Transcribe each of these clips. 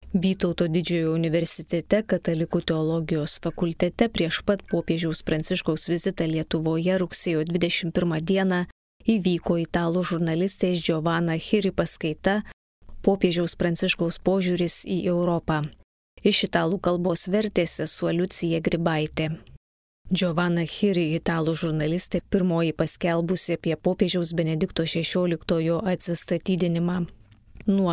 Vytauto Didžiojo universitete Katalikų teologijos fakultete prieš pat popiežiaus Pranciškaus vizitą Lietuvoje rugsėjo 21 dieną įvyko italų žurnalistės Giovanna Chiri paskaita Popiežiaus Pranciškaus požiūris į Europą. Iš italų kalbos vertė sesuo Liucija Grybaitė. Giovanna Chiri, italų žurnalistė, pirmoji paskelbusi apie popiežiaus Benedikto XVI atsistatydinimą. Nuo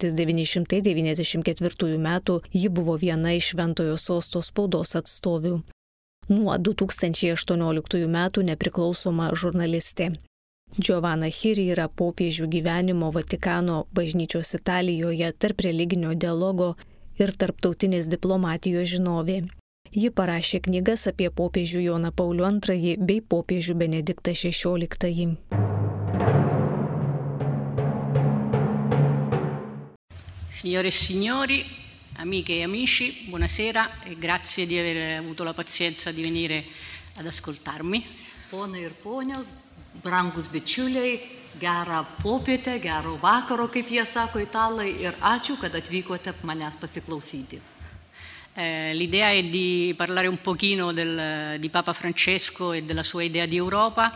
1994 metų ji buvo viena iš Šventojo sosto spaudos atstovių. Nuo 2018 metų nepriklausoma žurnalistė. Giovanna Chiri yra popiežių gyvenimo Vatikano bažnyčios Italijoje tarp religinio dialogo ir tarptautinės diplomatijos žinovė. Ji parašė knygas apie popiežių Joną Paulių II bei popiežių Benediktą XVI. Signore e signori, amiche e amici, buonasera e grazie di aver avuto la pazienza di venire ad ascoltarmi. Ponai ir ponios, brangus bičiuliai, gerą popietę, gero vakaro, kaip jie sako italai, ir ačiū, kad atvykote manęs pasiklausyti. L'idea è di parlare un pochino di Papa Francesco e della sua idea di Europa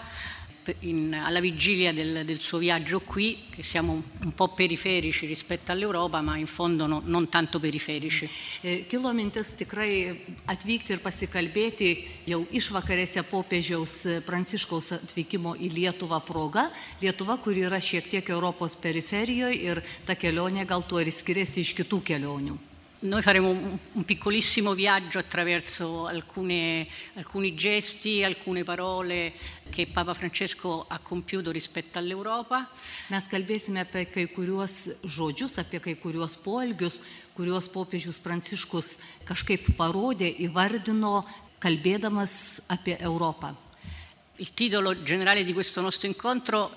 alla vigilia del suo viaggio qui, che siamo un po' periferici rispetto all'Europa, ma in fondo non tanto periferici. Kilo mintis tikrai atvykti ir pasikalbėti jau išvakarėse popiežiaus Pranciškaus atvykimo į Lietuvą proga. Lietuva, kur yra šiek tiek Europos periferijoje, ir ta kelionė gal tuo ir skiriasi iš kitų kelionių. Noi faremo un piccolissimo viaggio attraverso alcuni gesti, alcune parole che Papa Francesco ha compiuto rispetto all'Europa. Mes kalbėsime apie kai kuriuos žodžius, apie kai kuriuos poelgius, kuriuos popiežius Pranciškus kažkaip parodė, įvardino, kalbėdamas apie Europą. Il titolo generale di questo nostro incontro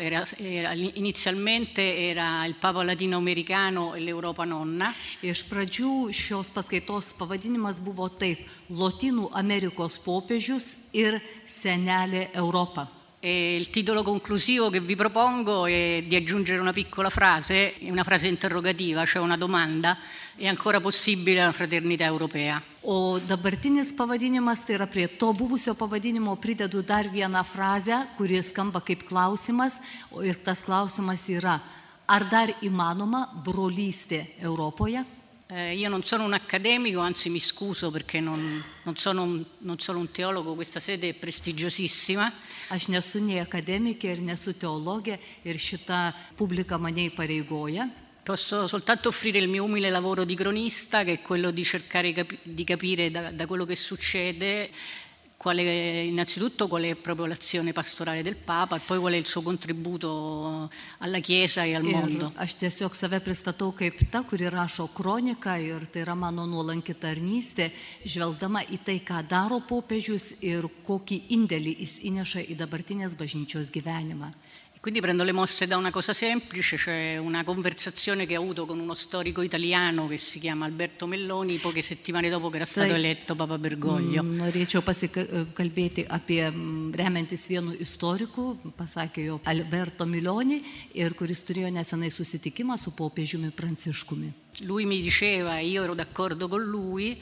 inizialmente era il Papa latinoamericano e l'Europa nonna. Iš pradžių šios paskaitos pavadinimas buvo taip: Lotynų Amerikos popiežius ir senelė Europa. E il titolo conclusivo che vi propongo è di aggiungere una piccola frase, una frase interrogativa, cioè una domanda: è ancora possibile la fraternità europea? O dabartinis pavadinimas, tai yra prie to buvusio pavadinimo pridedu dar vieną frazę, kuri skamba kaip klausimas, ir tas klausimas yra: ar dar įmanoma brolystė Europoje? Io non sono un accademico, anzi mi scuso perché non sono un teologo, questa sede è prestigiosissima. Aš nesu nei akademikė ir nesu teologė, ir šita publika mane įpareigoja. Posso soltanto offrire il mio umile lavoro di cronista, che è quello di cercare di capire da quello che succede innanzitutto qual è proprio l'azione pastorale del Papa e poi qual è il suo contributo alla Chiesa e al mondo. Ir aš tiesiog save pristatau kaip ta, kuri rašo kroniką, ir tai yra mano nuolanki tarnystė, žvelgdama į tai, ką daro popiežius ir kokį indėlį jis įneša į dabartinės bažnyčios gyvenimą. Quindi prendo le mosse da una cosa semplice, cioè una conversazione che ho avuto con uno storico italiano che si chiama Alberto Melloni poche settimane dopo che era stato eletto Papa Bergoglio. Norėčiau pasikalbėti apie, remiantis vienu istoriku, pasakė jo Alberto Melloni, ir kuris turėjo nesenai susitikimą su popiežiumi Pranciškumi. Lui mi diceva, io ero d'accordo con lui,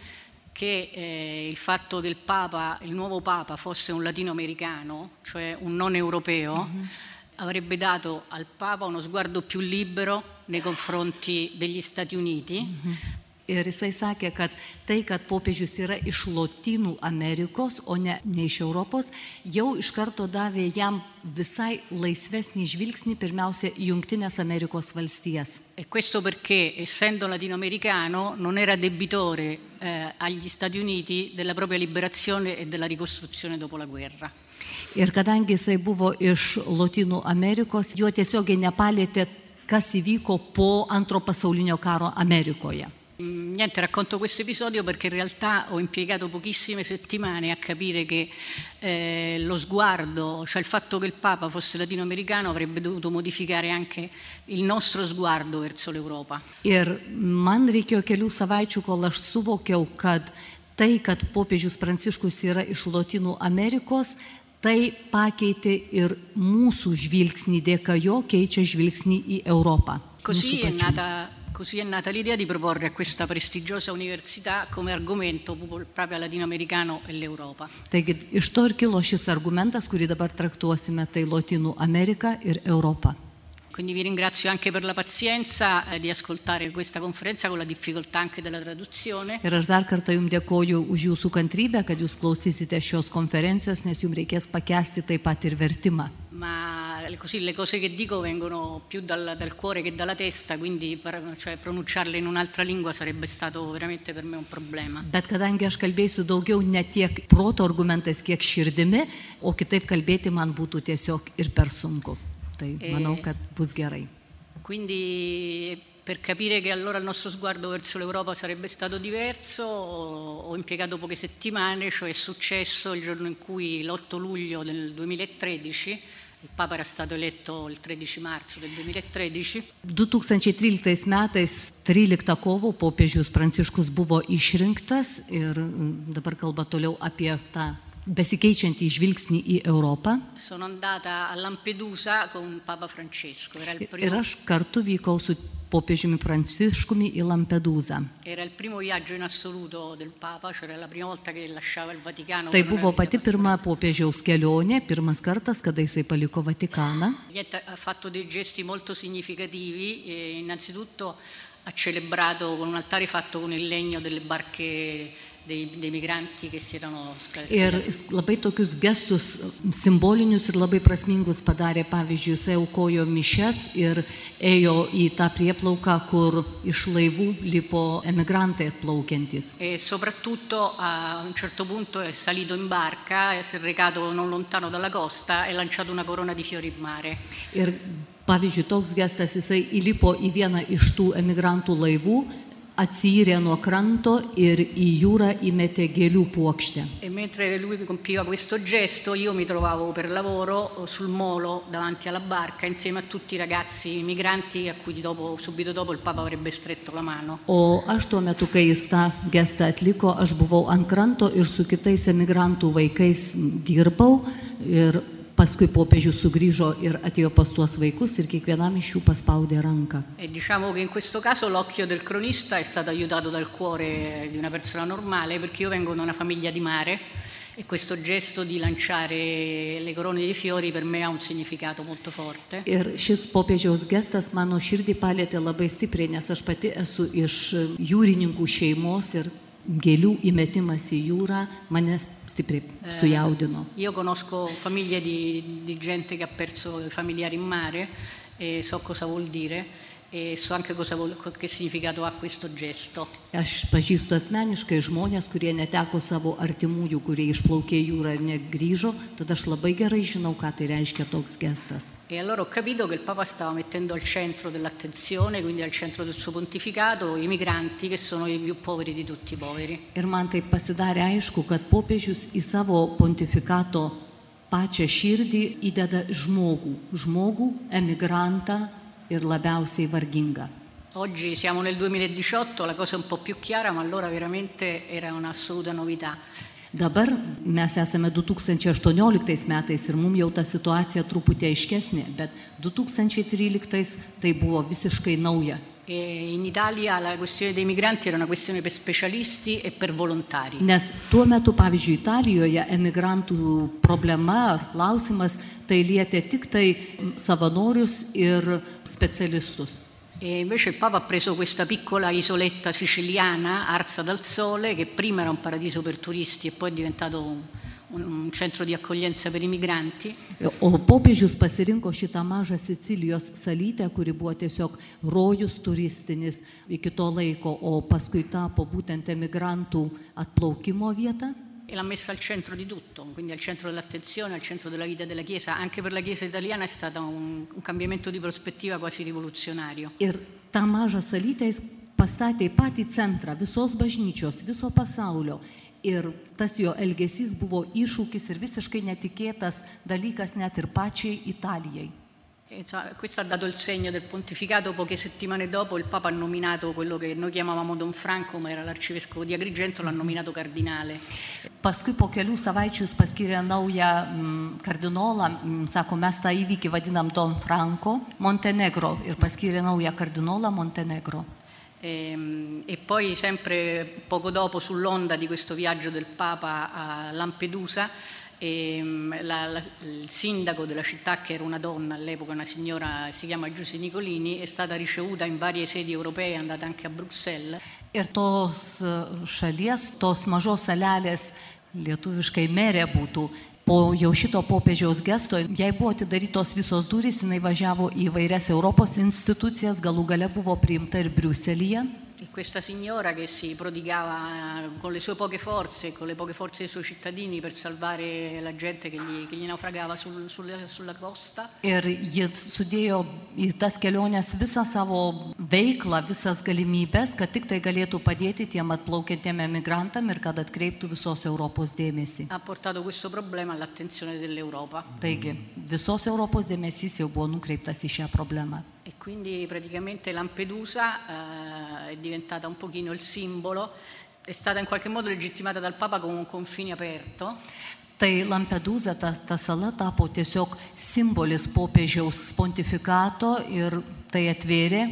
che il fatto che il nuovo Papa fosse un latinoamericano, cioè un non europeo, avrebbe dato al Papa uno sguardo più libero nei confronti degli Stati Uniti. Ir jisai sakė, kad tai, kad popiežius yra iš Lotynų Amerikos, o ne iš Europos, jau iš karto davė jam visai laisvesnį žvilgsnį, pirmiausia, į Jungtinės Amerikos valstijas. E questo perché, essendo latinoamericano, non era debitore agli Stati Uniti della propria liberazione e della ricostruzione dopo la guerra. Ir kadangi jisai buvo iš Lotynų Amerikos, jo tiesiogiai nepalėtė, kas įvyko po Antro pasaulinio karo Amerikoje. Niente, racconto questo episodio perché in realtà ho impiegato pochissime settimane a capire che lo sguardo, cioè il fatto che il Papa fosse latinoamericano, avrebbe dovuto modificare anche il nostro sguardo verso l'Europa. Ir man reikėjo kelių savaičių, kol aš suvokiau, kad tai, kad popiežius Pranciškus yra iš Lotynų Amerikos, tai pakeitė ir mūsų žvilgsnį, dėka jo keičia žvilgsnį į Europą. Così è nata Così è nata l'idea di proporre a questa prestigiosa università come argomento proprio latinoamericano e l'Europa. Taigi iš to ir kilo šis argumentas, kurį dabar traktuosime, tai Lotynų Amerika ir Europa. Quindi vi ringrazio anche per la pazienza di ascoltare questa conferenza con la difficoltà anche della traduzione. Ir aš dar kartą jums dėkoju už jūsų kantrybę, kad jūs klausysite šios konferencijos, nes jums reikės pakęsti taip pat ir vertimą. Ma così le cose che dico vengono più dal cuore che dalla testa, quindi cioè, pronunciarle in un'altra lingua sarebbe stato veramente per me un problema. Bet kadangi aš kalbėsiu daugiau ne tiek proto argumentais, kiek širdimi, o kitaip kalbėti man būtų tiesiog ir per sunku. Tai manau, kad bus gerai. Quindi per capire che allora il nostro sguardo verso l'Europa sarebbe stato diverso, ho impiegato poche settimane, cioè è successo il giorno in cui, l'8 luglio del 2013, il Papa era stato eletto il 13 marzo del 2013. 2013 metais 13 kovo popiežius Pranciškus buvo išrinktas ir dabar kalba toliau apie tą besikeičiantį žvilgsnį į Europą. Sono andata a Lampedusa con Papa Francesco. Ir aš kartu vykau su popiežiumi Pranciškumi į Lampedusą. Era il primo viaggio in assoluto del Papa, cioè la prima volta che lasciava il Vaticano. Tai buvo pati pirma popiežiaus kelionė, pirmas kartas, kada jisai paliko Vatikaną. Ha fatto dei gesti molto significativi, innanzitutto ha celebrato con un altare fatto con il legno delle barche dei migranti che si erano scalzati. Ir labai tokius gestus simbolinius ir labai prasmingus padarė, pavyzdžiui, jisai aukojo mišias ir ėjo į tą prieplauką, kur iš laivų lipo emigrantai atplaukiantys. E soprattutto a un certo punto è salito in barca, si è recato non lontano dalla costa e lanciato una corona di fiori in mare. Ir pavyzdžiui, toks gestas, jisai įlipo į vieną iš tų emigrantų laivų, atsirė nuo kranto ir į jūrą įmetė gėlių puokštę. E mentre lui compiva questo gesto, io mi trovavo per lavoro sul molo davanti alla barca insieme a tutti i ragazzi migranti a cui subito dopo il Papa avrebbe stretto la mano. O aš tuo metu, kai jis tą gestą atliko, aš buvau ant kranto ir su kitais emigrantų vaikais dirbau ir paskui popiežius sugrįžo ir atėjo pas tuos vaikus ir kiekvienam iš jų paspaudė ranką. E diciamo che in questo caso l'occhio del cronista è stato aiutato dal cuore di una persona normale, perché io vengo da una famiglia di mare e questo gesto di lanciare le corone di fiori per me ha un significato molto forte. Ir šis popiežiaus gestas mano širdį palėtė labai stipriai, nes aš pati esu iš jūrininkų šeimos ir gėlių įmetimas į jūrą mane stipriai sujaudino. Io conosco famiglie di gente che ha perso i familiari in mare e so cosa vuol dire e so anche che significato ha questo gesto. Aš pažįstu asmeniškai žmonės, kurie neteko savo artimųjų, kurie išplaukė jūrą ir negrįžo, tada aš labai gerai žinau, ką tai reiškia toks gestas. E allora ho capito che il Papa stava mettendo al centro dell'attenzione, quindi al centro del suo pontificato, i migranti che sono i più poveri di tutti i poveri. Ir man tai pasidarė aišku, kad popiežius į savo pontifikato pačią širdį įdeda žmogų, emigrantą ir labiausiai vargingą. Oggi siamo nel 2018, la cosa è un po' più chiara, ma allora veramente era un'assoluta novità. Dabar mes esame 2018 metais ir mums jau ta situacija truputį aiškesnė, bet 2013 tai buvo visiškai nauja. E in Italia la questione dei migranti era una questione per specialisti e per volontari. Nes tuo metu, pavyzdžiui, Italijoje emigrantų problema ar klausimas tai lietė tik tai savanorius ir specialistus. E invece il Papa ha preso questa piccola isoletta siciliana, Arsa dal Sole, che prima era un paradiso per turisti e poi è diventato un centro di accoglienza per i migranti. O popiežius pasirinko šitą mažą Sicilijos salytę, kuri buvo tiesiog rojus turistinis iki to laiko, o paskui tapo būtent emigrantų atplaukimo vieta. E l'ha messa al centro di tutto, quindi al centro dell'attenzione, al centro della vita della Chiesa. Anche per la Chiesa italiana è stato un cambiamento di prospettiva quasi rivoluzionario. Ir tą mažą salytę jis pastatė į patį centrą visos bažnyčios, viso pasaulio. Ir tas jo elgesys buvo iššūkis ir visiškai netikėtas dalykas net ir pačiai Italijai. Questo ha dato il segno del pontificato. Poche settimane dopo il Papa ha nominato quello che noi chiamavamo Don Franco, ma era l'arcivescovo di Agrigento, l'ha nominato kardinale. Paskui po kelių savaičių jis paskyrė naują kardinolą, sako, mes tą įvykį vadinam Don Franco Montenegro ir paskyrė naują kardinolą Montenegro. E poi sempre poco dopo, sull'onda di questo viaggio del Papa a Lampedusa, il sindaco della città, che era una donna all'epoca, una signora, si chiama Giusy Nicolini, è stata ricevuta in varie sedi europee, è andata anche a Bruxelles. Ir tos šalies, tos mažos salelės, lietuviškai merė būtų, po jau šito popiežiaus gesto, jai buvo atidarytos visos durys, jinai važiavo į vairias Europos institucijas, galų gale buvo priimta ir Briuselyje. E questa signora che si prodigava con le sue poche forze, con le poche forze dei suoi cittadini per salvare la gente che gli naufragava sulla costa. Ir ji sudėjo į tas keliones visą savo veiklą, visas galimybės, kad tik tai galėtų padėti tiem atplaukiantiem emigrantam ir kad atkreiptų visos Europos dėmesį. Ha portato questo problema all'attenzione dell'Europa. Taigi, visos Europos dėmesys jau buvo nukreiptas į šią problemą. E quindi praticamente Lampedusa è diventata un pochino il simbolo, è stata in qualche modo legittimata dal Papa come un confine aperto. Tai Lampedusa, ta sala tapo tiesiog simbolis popiežiaus pontifikato ir tai atvėrė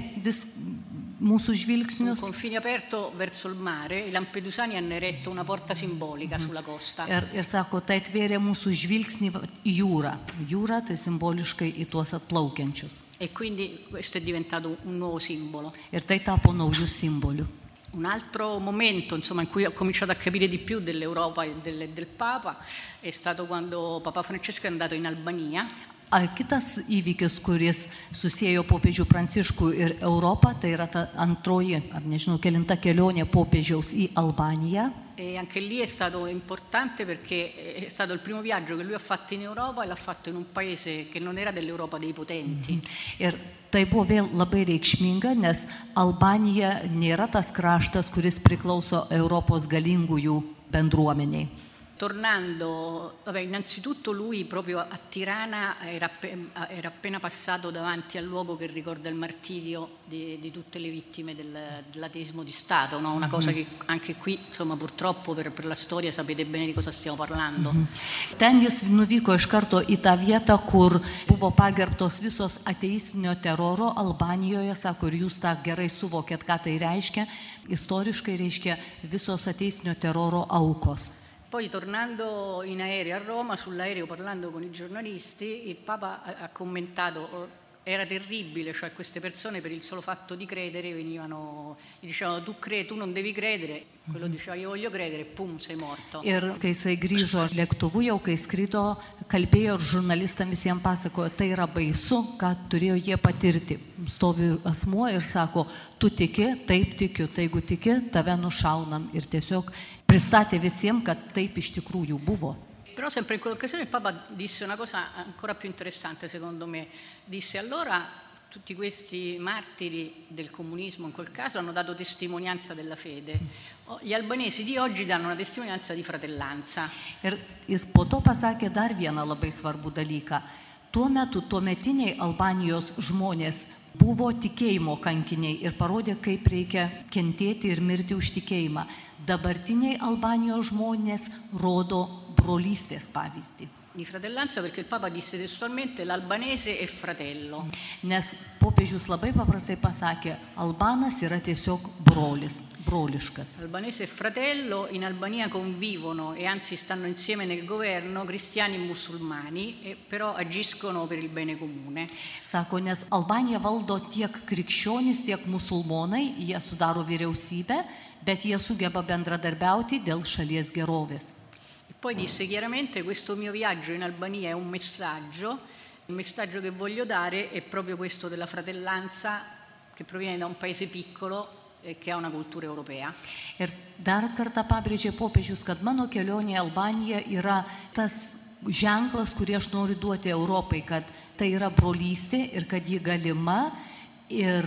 mūsų žvilgsnius. Un confine aperto verso il mare, i lampedusani hanno eretto una porta simbolica sulla costa. Ir sako, tai atvėrė mūsų žvilgsnį į jūrą. Jūra tai simboliškai į tuos atplaukiančius. E quindi questo è diventato un nuovo simbolo. Ir tai tapo naujų simbolių. Un altro momento, insomma, in cui ho cominciato a capire di più dell'Europa e del Papa è stato quando Papa Francesco è andato in Albania. Kitas įvykis, kuris susiejo popiežių Pranciškų ir Europą, tai yra ta antroji, ar nežinau, kelinta kelionė popiežiaus į Albaniją. E anche lì è stato importante perché è stato il primo viaggio che lui ha fatto in Europa e l'ha fatto in un paese che non era dell'Europa dei potenti. Ir tai buvo vėl labai reikšminga, nes Albanija nėra tas kraštas, kuris priklauso Europos galingųjų bendruomeniai. Tornando, innanzitutto lui proprio a Tirana era appena passato davanti al luogo che ricorda il martirio di tutte le vittime dell'ateismo di Stato, no? Una cosa che anche qui, insomma, purtroppo per la storia sapete bene di cosa stiamo parlando. Ten jis nuvyko iš karto į tą vietą, kur buvo pagerbtos visos ateistinio teroro Albanijoje, sako, ir jūs tą gerai suvokėt, ką tai reiškia. Istoriškai reiškia visos ateistinio teroro aukos. Poi tornando in aereo a Roma, sull'aereo parlando con i giornalisti, il Papa ha commentato, era terribile, cioè queste persone per il solo fatto di credere gli dicevano tu credi, tu non devi credere, quello diceva io voglio credere, pum, sei morto. Ir kai jisai grįžo lėktuvu, jau kai skrido, kalbėjo ir žurnalistam visiems pasakojo, tai yra baisu, ką turėjo jie patirti. Stovi asmuo ir sako, tu tiki, taip tikiu, tai jeigu tiki, tave nušaunam. Ir tiesiog pristatė visiems, kad taip iš tikrųjų buvo. Però sempre in quell'occasione il Papa disse una cosa ancora più interessante secondo me, disse allora tutti questi martiri del comunismo in quel caso hanno dato testimonianza della fede, gli albanesi di oggi danno una testimonianza di fratellanza. Ir jis po to pasakė dar vieną labai svarbų dalyką. Tuo metu tuometiniai Albanijos žmonės buvo tikėjimo kankiniai ir parodė, kaip reikia kentėti ir mirti už tikėjimą. Dabartiniai Albanijos žmonės rodo brolystės pavyzdį. Di fratellanza perché il Papa disse testualmente l'albanese è fratello. Nes popiežius labai paprastai pasakė, albanas yra tiesiog brolis, broliškas. Albanese è fratello, in Albania convivono e anzi stanno insieme nel governo cristiani e musulmani, però agiscono per il bene comune. Sako, nes Albanija valdo tiek krikščionys, tiek musulmonai, jie sudaro vyriausybę, bet jie sugeba bendradarbiauti dėl šalies gerovės. Poi disse chiaramente questo mio viaggio in Albania è un messaggio, il messaggio che voglio dare è proprio questo della fratellanza che proviene da un paese piccolo e che ha una cultura europea. Ir dar kartą pabrėžė popiežius, kad mano kelionė į Albaniją yra tas ženklas, kurį aš noriu duoti Europai, kad tai yra brolystė ir kad ji galima ir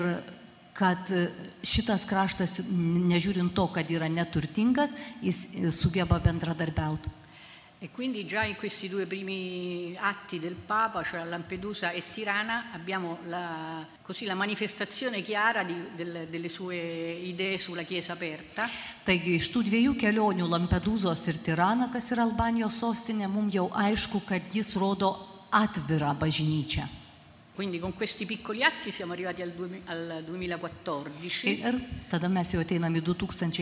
kad šitas kraštas, nežiūrint to, kad yra neturtingas, jis sugeba bendradarbiauti. E quindi già in questi due primi atti del Papa, cioè a Lampedusa e Tirana, abbiamo la manifestazione chiara delle sue idee sulla Chiesa aperta. Taigi iš tų dviejų kelionių Lampedūzos ir Tirana, kas yra Albanijos sostinė, mums jau aišku, kad jis rodo atvirą bažnyčią. Quindi con questi piccoli atti siamo arrivati al 2014. Ir tada mes jau ateinam į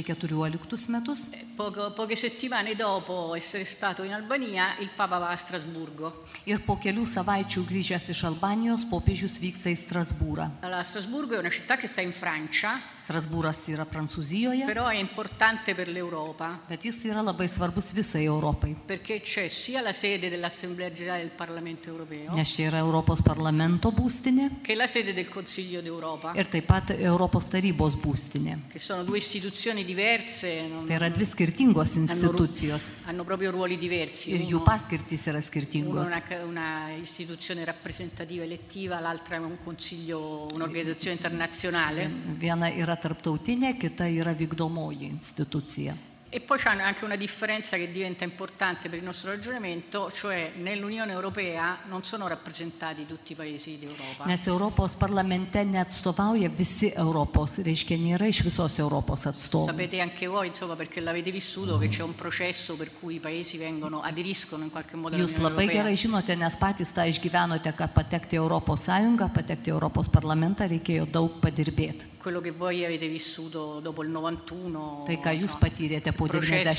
2014 metus. Poche settimane dopo essere stato in Albania, il Papa va a Strasburgo. Ir po kelių savaičių grįžęs iš Albanijos, popiežius vyksta į Strasbūrą. Allora, Strasburgo è una città che sta in Francia. Strasbūras yra Prancūzijoje, però è importante per l'Europa. Bet jis yra labai svarbus visai Europai. Perché c'è sia la sede dell'Assemblea Generale del Parlamento Europeo, Nes čia yra Europos parlamento būstinė, che la sede del Consiglio d'Europa. Ir taip pat Europos tarybos būstinė. Che sono due istituzioni diverse. Tai yra dvi skirtingos institucijos. Hanno proprio ruoli diversi. Ir jų paskirtys yra skirtingos. Una istituzione rappresentativa elettiva, l'altra è un consiglio, un'organizzazione internazionale. Viena yra tarptautinė, kita yra vykdomoji institucija. E poi c'è anche una differenza che diventa importante per il nostro ragionamento, cioè nell'Unione Europea non sono rappresentati tutti i paesi d'Europa. Nes Europos parlamente neatstovauja visi Europos, reiškia nėra iš visos Europos atstovų. Sapete anche voi, insomma, perché l'avete vissuto, che c'è un processo per cui i paesi aderiscono in qualche modo all'Unione Europea. Jūs labai gerai žinote, nes patys tą išgyvenote, kad patekti Europos Sąjungą, patekti Europos parlamentą reikėjo daug padirbėti. Quello che voi avete vissuto dopo il 91, tai ką jūs patyrėte po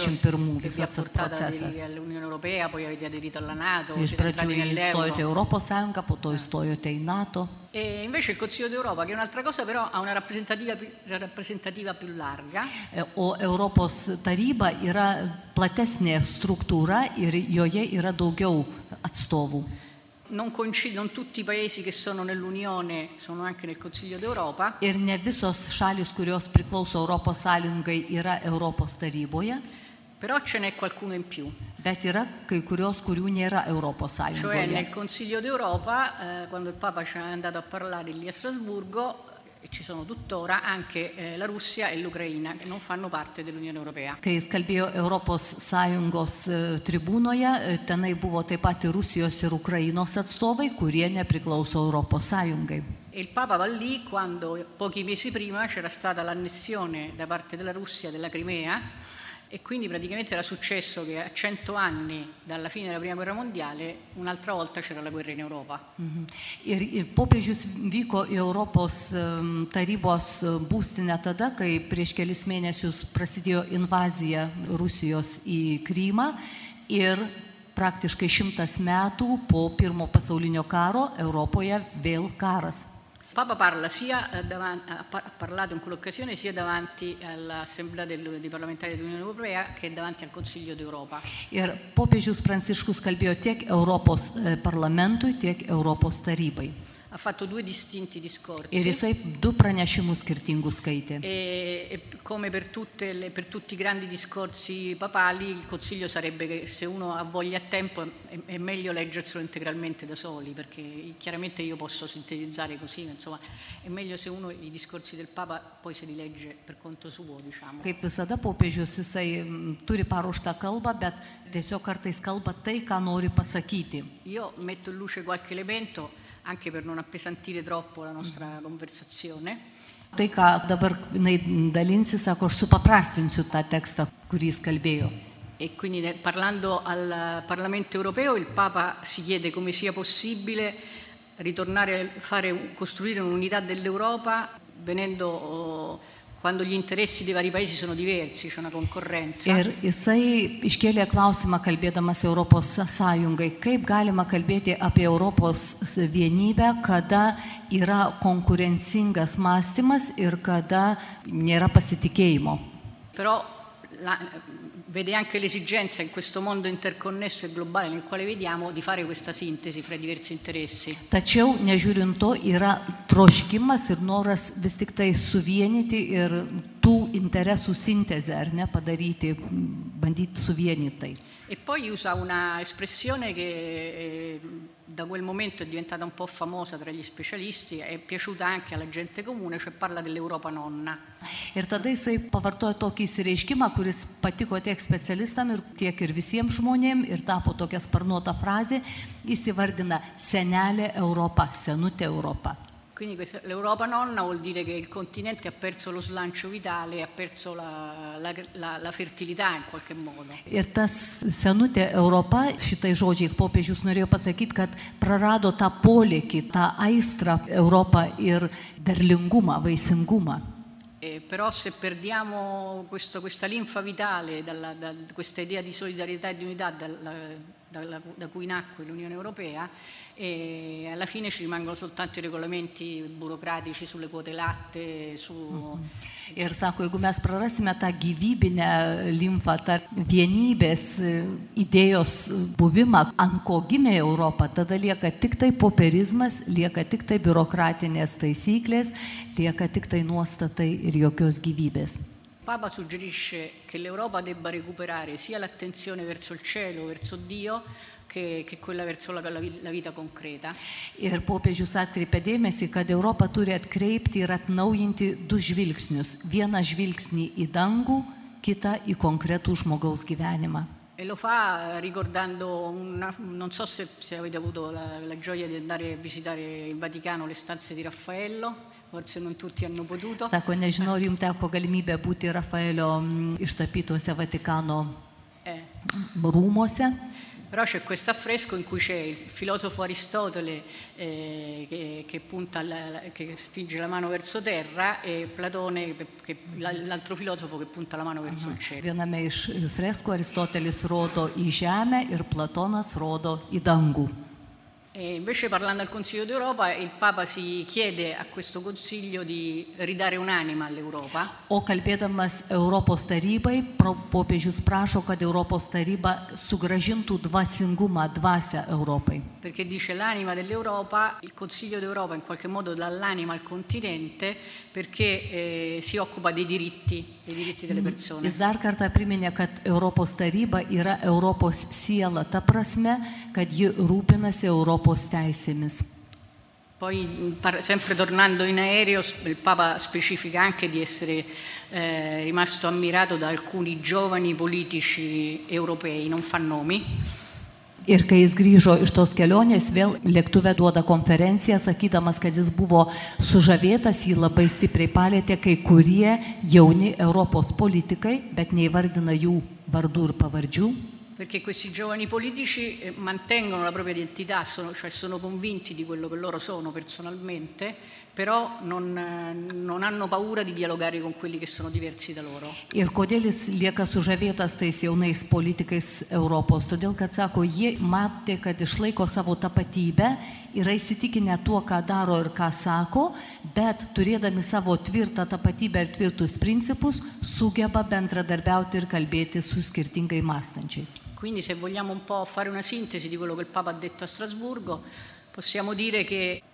91 visas tas procesas. All'Unione Europea, poi avete aderito alla NATO, Iš pradžių įstojote Europos Sąjungą, po to įstojote į NATO. E invece il Consiglio d'Europa, che è un'altra cosa, però ha una rappresentativa più larga. O Europos taryba yra platesnė struktūra ir joje yra daugiau atstovų. Non tutti i paesi che sono nell'Unione sono anche nel Consiglio d'Europa. Ir ne visos šalis, kurios priklauso Europos Sąjungai, yra Europos taryboje. Però ce n'è qualcuno in più. Bet yra kai kurios, kurių nėra Europos Sąjungoje. Cioè nel Consiglio d'Europa, quando il Papa ci è andato a parlare lì a Strasburgo, e ci sono tuttora anche la Russia e l'Ucraina, che non fanno parte dell'Unione Europea. Kai jis kalbėjo Europos Sąjungos tribūnoje, tenai buvo taip pat ir Rusijos ir Ukrainos atstovai, kurie nepriklauso Europos Sąjungai. E il Papa va lì quando pochi mesi prima c'era stata l'annessione da parte della Russia della Crimea, e quindi praticamente era successo che a 100 anni dalla fine della Prima Guerra Mondiale un'altra volta c'era la guerra in Europa. Ir popiežius vyko į Europos tarybos būstinę tada, kai prieš kelis mėnesius prasidėjo invazija Rusijos į Krymą ir praktiškai 100 metų po Pirmo pasaulinio karo Europoje vėl karas. Papa ha parlato in quell'occasione sia davanti all'Assemblea dei parlamentari dell'Unione Europea che davanti al Consiglio d'Europa. Ir popiežius Pranciškus kalbėjo tiek Europos parlamentui, tiek Europos tarybai. Ha fatto due distinti discorsi. Ir jisai du pranešimus skirtingus skaitė. E come per tutti i grandi discorsi papali, il Consiglio sarebbe che se uno ha voglia e tempo è meglio leggerselo integralmente da soli, perché chiaramente io posso sintetizzare così, insomma, è meglio se uno i discorsi del Papa poi se li legge per conto suo, diciamo. Kaip visada popiežius jisai turi paruoštą kalbą, bet tiesiog kartais kalba tai, ką nori pasakyti. Io metto in luce qualche elemento anche per non appesantire troppo la nostra conversazione. Tai, ką dabar dalinsi, sako, aš supaprastinsiu tą tekstą, kurį jis kalbėjo. E quindi parlando al Parlamento Europeo, il Papa si chiede come sia possibile ritornare a costruire un'unità dell'Europa quando gli interessi dei vari paesi sono diversi, c'è una concorrenza. Ir jisai iškėlė klausimą, kalbėdamas Europos Sąjungai, kaip galima kalbėti apie Europos vienybę, kada yra konkurencingas mąstymas ir kada nėra pasitikėjimo. Però vede anche l'esigenza in questo mondo interconnesso e globale nel quale vediamo di fare questa sintesi fra i diversi interessi. Tačiau, nežiūrint to, yra troškimas ir noras vis tik tai suvienyti ir tų interesų sintezę, ar ne, padaryti, bandyti suvienyti tai. E poi usa una espressione che da quel momento è diventata un po' famosa tra gli specialisti, è piaciuta anche alla gente comune, cioè parla dell'Europa nonna. Ir tada jisai pavartojo tokį įsireiškimą, kuris patiko tiek specialistam, tiek ir visiems žmonėms, ir tapo tokia sparnuota frazė, jis įvardina senelė Europa, senutė Europa. quindi l'Europa nonna vuol dire che il continente ha perso lo slancio vitale, ha perso la fertilità in qualche modo. Ir tas senutė Europa, šitais žodžiais popiežius norėjo pasakyti, kad prarado tą polėkį, tą aistrą Europą ir derlingumą, vaisingumą. Però se perdiamo questa linfa vitale, questa idea di solidarietà e di unità da cui nacque l'Unione Europea, alla fine ci rimangono soltanto i regolamenti burocratici sulle quote latte. Ir sako, jeigu mes prarasime tą gyvybinę limfą, tą vienybės idėjos buvimą, ant ko gimė Europa, tada lieka tik tai popierizmas, lieka tik tai biurokratinės taisyklės, lieka tik tai nuostatai ir jokios gyvybės. Papa suggerisce che l'Europa debba recuperare sia l'attenzione verso il cielo, verso Dio, che quella verso la vita concreta. Ir popiežius atkreipė dėmesį, kad Europa turi atkreipti ir atnaujinti du žvilgsnius. Vieną žvilgsnį į dangų, kitą į konkretų žmogaus gyvenimą. E lo fa ricordando, non so se avete avuto la gioia di andare a visitare il Vaticano, le stanze di Raffaello, forse non tutti hanno potuto. Sako, nežinau, jums teko galimybė būti Rafaelio ištapytuose Vatikano rūmuose. Però c'è questo affresco in cui c'è il filosofo Aristotele che spinge la mano verso terra e Platone, l'altro filosofo che punta la mano verso il cielo. Viename iš freskų Aristotelis rodo į žemę ir Platonas rodo į dangų. E invece parlando al Consiglio d'Europa, il Papa si chiede a questo Consiglio di ridare un'anima all'Europa. O kalbėdamas Europos tarybai, popiežius prašo, kad Europos taryba sugrąžintų dvasingumą, dvasią Europai. Perché dice l'anima dell'Europa, il Consiglio d'Europa in qualche modo dà l'anima al continente perché si occupa dei diritti delle persone. Jis dar kartą priminė, kad Europos taryba yra Europos siela, ta prasme, kad ji rūpinasi Europos teisėmis. Poi, sempre tornando in aereo, il Papa specifica anche di essere rimasto ammirato da alcuni giovani politici europei, non fa nomi. Ir kai jis grįžo iš tos kelionės, vėl lėktuve duoda konferenciją, sakydamas, kad jis buvo sužavėtas, jį labai stipriai palėtė kai kurie jauni Europos politikai, bet neįvardina jų vardų ir pavardžių. Perché questi giovani politici mantengono la propria identità, sono convinti di quello che loro sono personalmente, però non hanno paura di dialogare con quelli che sono diversi da loro. Ir kodėl jis lieka sužavėtas tais jaunais politikais Europos? Todėl, kad sako, jie matė, kad išlaiko savo tapatybę, yra įsitikinę tuo, ką daro ir ką sako, bet turėdami savo tvirtą tapatybę ir tvirtus principus, sugeba bendradarbiauti ir kalbėti su skirtingai mąstančiais. Quindi se vogliamo un po' fare una sintesi di quello che il Papa ha detto a Strasburgo, possiamo dire che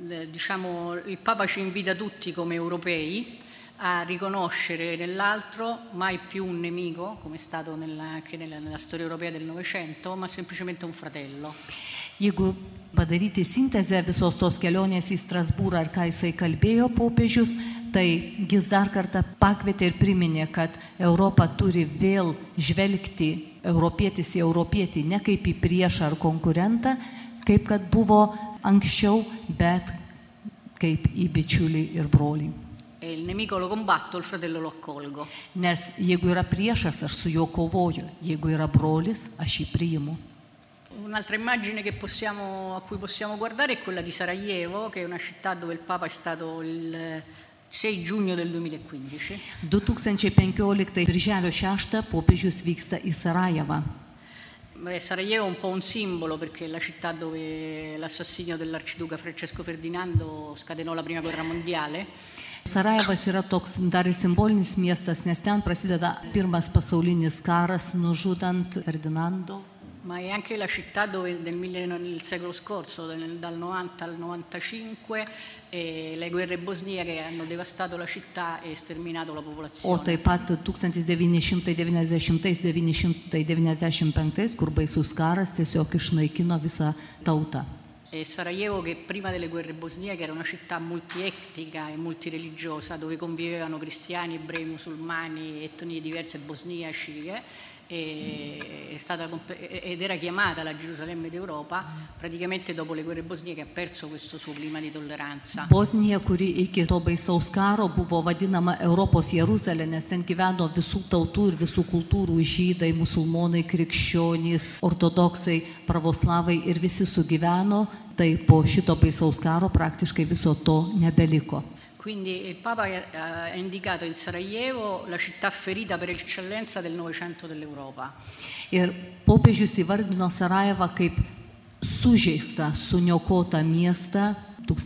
il Papa ci invita tutti come europei a riconoscere nell'altro mai più un nemico, come è stato anche nella storia europea del Novecento, ma semplicemente un fratello. Jeigu padaryti sintezę visos tos kelionės į Strasbūrą ir ką jisai kalbėjo popiežius, tai jis dar kartą pakvietė ir priminė, kad Europa turi vėl žvelgti europietis į europietį ne kaip į priešą ar konkurentą, kaip kad buvo anksčiau, bet kaip į bičiulį ir brolį. E il nemico lo combatto, il fratello lo accolgo. Nes jeigu yra priešas, aš su juo kovoju, jeigu yra brolis, aš jį priimu. Un'altra immagine a cui possiamo guardare è quella di Sarajevo, che è una città dove il Papa è stato il 6 giugno del 2015. 2015 birželio 6 popiežius vyksta į Sarajevą. Sarajevo è un po' un simbolo perché è la città dove l'assassinio dell'arciduca Francesco Ferdinando scatenò la prima guerra mondiale. Sarajevas yra toks dar simbolinis miestas, nes ten prasideda pirmas pasaulinis karas nužudant Ferdinando. Ma è anche la città dove nel secolo scorso, dal 90 al 95, le guerre bosniache hanno devastato la città e sterminato la popolazione. O taip pat 1990-1995, kur baisus karas tiesiog išnaikino visą tautą. E Sarajevo, che prima delle guerre bosniache era una città multietnica e multireligiosa, dove convivevano cristiani, ebrei, musulmani, etnie diverse, bosniaci, ed era chiamata la Gerusalemme d'Europa, praticamente dopo le guerre bosniache ha perso questo suo clima di tolleranza. Bosnija, kuri iki to baisaus karo buvo vadinama Europos Jeruzalė, nes ten gyveno visų tautų ir visų kultūrų žydai, musulmonai, krikščionys, ortodoksai, pravoslavai ir visi sugyveno, tai po šito baisaus karo praktiškai viso to nebeliko. Quindi il Papa ha indicato il Sarajevo la città ferita per eccellenza del Novecento dell'Europa. Ir popiežius įvardino Sarajevą kaip sužeistą, suniokotą miestą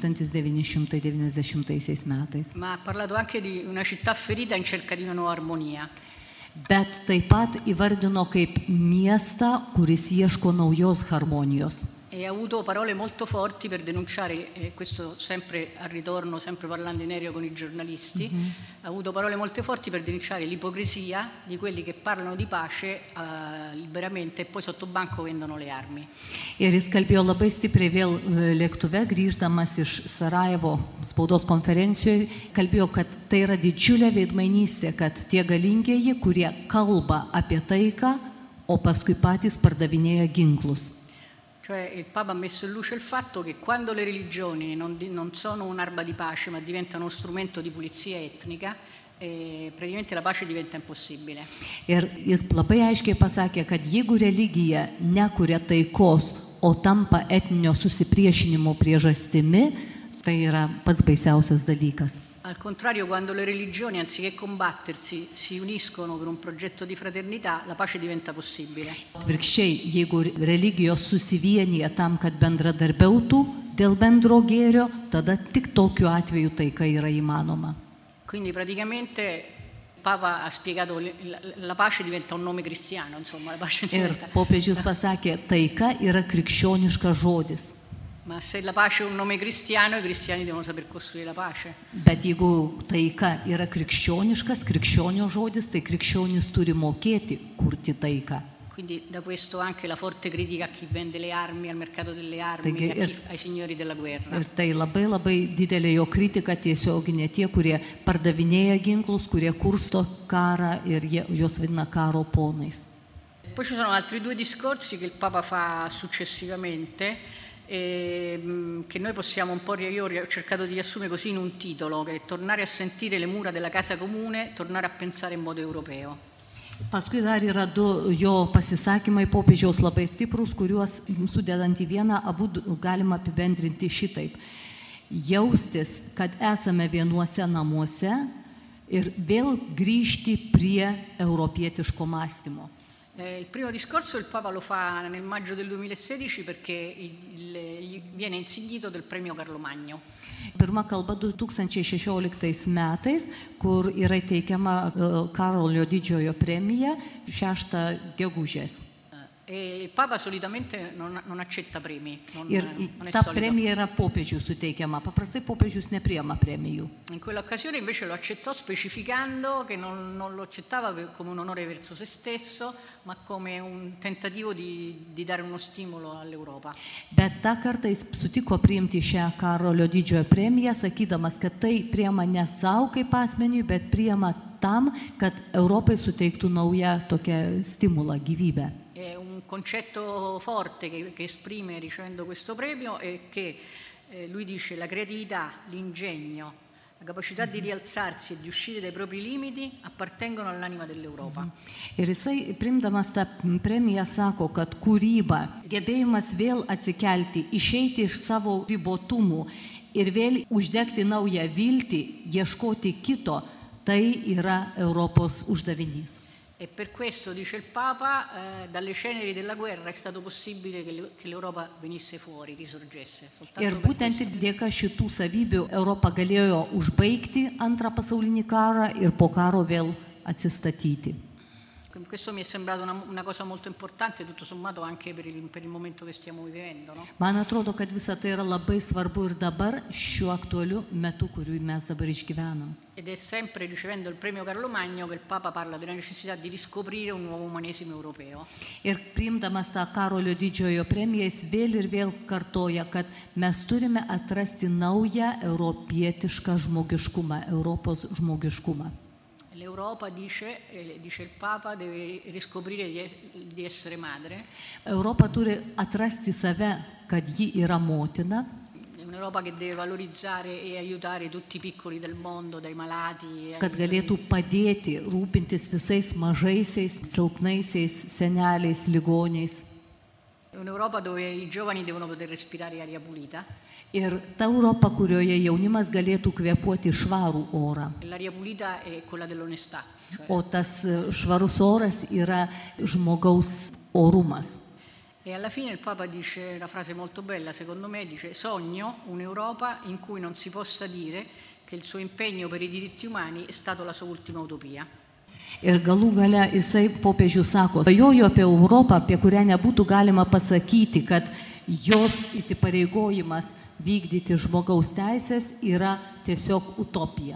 1990 metais. Ma ha parlato anche di una città ferita in cerca di una nuova armonia. Bet taip pat įvardino kaip miestą, kuris ieško naujos harmonijos. E ha avuto parole molto forti per denunciare, questo sempre al ritorno, sempre parlando in aereo con i giornalisti, ha avuto parole molto forti per denunciare l'ipocrisia di quelli che parlano di pace liberamente e poi sotto banco vendono le armi. Ir jis kalbėjo labai stipriai vėl lėktuve, grįždamas iš Sarajevo spaudos konferencijoje, kalbėjo, kad tai yra didžiulė veidmainystė, kad tie galingieji, kurie kalba apie taiką, o paskui patys pardavinėja ginklus. Cioè il Papa ha messo in luce il fatto che quando le religioni non sono un'arma di pace ma diventano uno strumento di pulizia etnica, praticamente la pace diventa impossibile. Ir jis labai aiškiai pasakė, kad jeigu religija nekuria taikos, o tampa etninio susipriešinimo priežastimi, tai yra pats baisiausias dalykas. Al contrario, quando le religioni, anziché combattersi, si uniscono per un progetto di fraternità, la pace diventa possibile. Atvirkščiai, jeigu religijos susivienyje tam, kad bendradarbiautų dėl bendro gėrio, tada tik tokiu atveju taika yra įmanoma. Quindi praticamente il Papa ha spiegato la pace diventa un nome cristiano, insomma, la pace diventa... Ir popiežius pasakė, taika yra krikščioniškas žodis. Ma se la pace è un nome cristiano, i cristiani devono saper costruire la pace. Bet jeigu taika yra krikščioniškas, krikščionio žodis, tai krikščionis turi mokėti kurti taiką. Quindi da questo anche la forte critica a chi vende le armi, al mercato delle armi, ai signori della guerra. Ir tai labai didelė jo kritika tiesioginė, tie, kurie pardavinėja ginklus, kurie kursto karą ir juos vadina karo ponais. Poi ci sono altri due discorsi che il Papa fa successivamente, che noi possiamo un po', io ho cercato di riassumere così in un titolo, che è tornare a sentire le mura della casa comune, tornare a pensare in modo europeo. Paskui dar yra du jo pasisakymai popiežiaus labai stiprus, kuriuos sudedant į vieną abu galima apibendrinti šitaip. Jaustis, kad esame vienuose namuose ir vėl grįžti prie europietiško mąstymo. Il primo discorso il Papa lo fa nel maggio del 2016 perché gli viene insignito del premio Carlo Magno. Pirma kalba 2016 metais, kur yra teikiama Karolio didžiojo premija 6 gegužės. E il Papa solitamente non accetta premi. Ir ta premija yra popiežių suteikiama. Paprastai popiežius nepriema premijų. In quell'occasione invece lo accettò specificando che non lo accettava come un onore verso se stesso, ma come un tentativo di dare uno stimolo all'Europa. Bet tą kartą jis sutiko priimti šią Karolio didžiojo premiją, sakydamas, kad tai priema ne savo kaip asmeniui, bet priema tam, kad Europai suteiktų naują tokią stimulą, gyvybę. È un concetto forte che esprime ricevendo questo premio è che lui dice la creatività, l'ingegno, la capacità di rialzarsi e di uscire dai propri limiti appartengono all'anima dell'Europa. Ir jisai, priimdamas tą premiją, sako, kad kūryba, gebėjimas vėl atsikelti, išeiti iš savo ribotumų ir vėl uždegti naują viltį, ieškoti kito, tai yra Europos uždavinys. E per questo, dice il Papa, dalle ceneri della guerra è stato possibile che l'Europa venisse fuori, risorgesse. Ir būtent tik dėka šitų savybių Europa galėjo užbaigti antrą pasaulinį karą ir po karo vėl atsistatyti. Questo mi è sembrato una cosa molto importante, tutto sommato anche per il momento che stiamo vivendo, no? Man atrodo, kad visa tai yra labai svarbu ir dabar, šiuo aktualiu metu, kurį mes dabar išgyvenam. Ed è sempre ricevendo il premio Carlo Magno che il Papa parla della necessità di riscoprire un nuovo umanesimo europeo. Ir priimdamas tą Karolio didžiojo premiją, jis vėl ir vėl kartoja, kad mes turime atrasti naują europietišką žmogiškumą, Europos žmogiškumą. L'Europa, dice il Papa, deve riscoprire di essere madre. Europa turi atrasti save, kad ji yra motina. È un'Europa che deve valorizzare e aiutare tutti i piccoli del mondo, dai malati. Kad galėtų padėti, rūpintis visais mažaisiais, silpnaisiais, seneliais, ligoniais. È un'Europa dove i giovani devono poter respirare aria pulita. Ir ta Europa, kurioje jaunimas galėtų kvėpuoti švarų orą. L'aria pulita è quella dell'onestà. O tas švarus oras yra žmogaus orumas. E alla fine il Papa dice una frase molto bella, secondo me, dice: sogno un'Europa in cui non si possa dire che il suo impegno per i diritti umani è stato la sua ultima utopia. Ir galų gale jisai popiežius sako, svajoju apie Europą, apie kurią nebūtų galima pasakyti, kad jos įsipareigojimas vykdyti žmogaus teisės yra tiesiog utopija.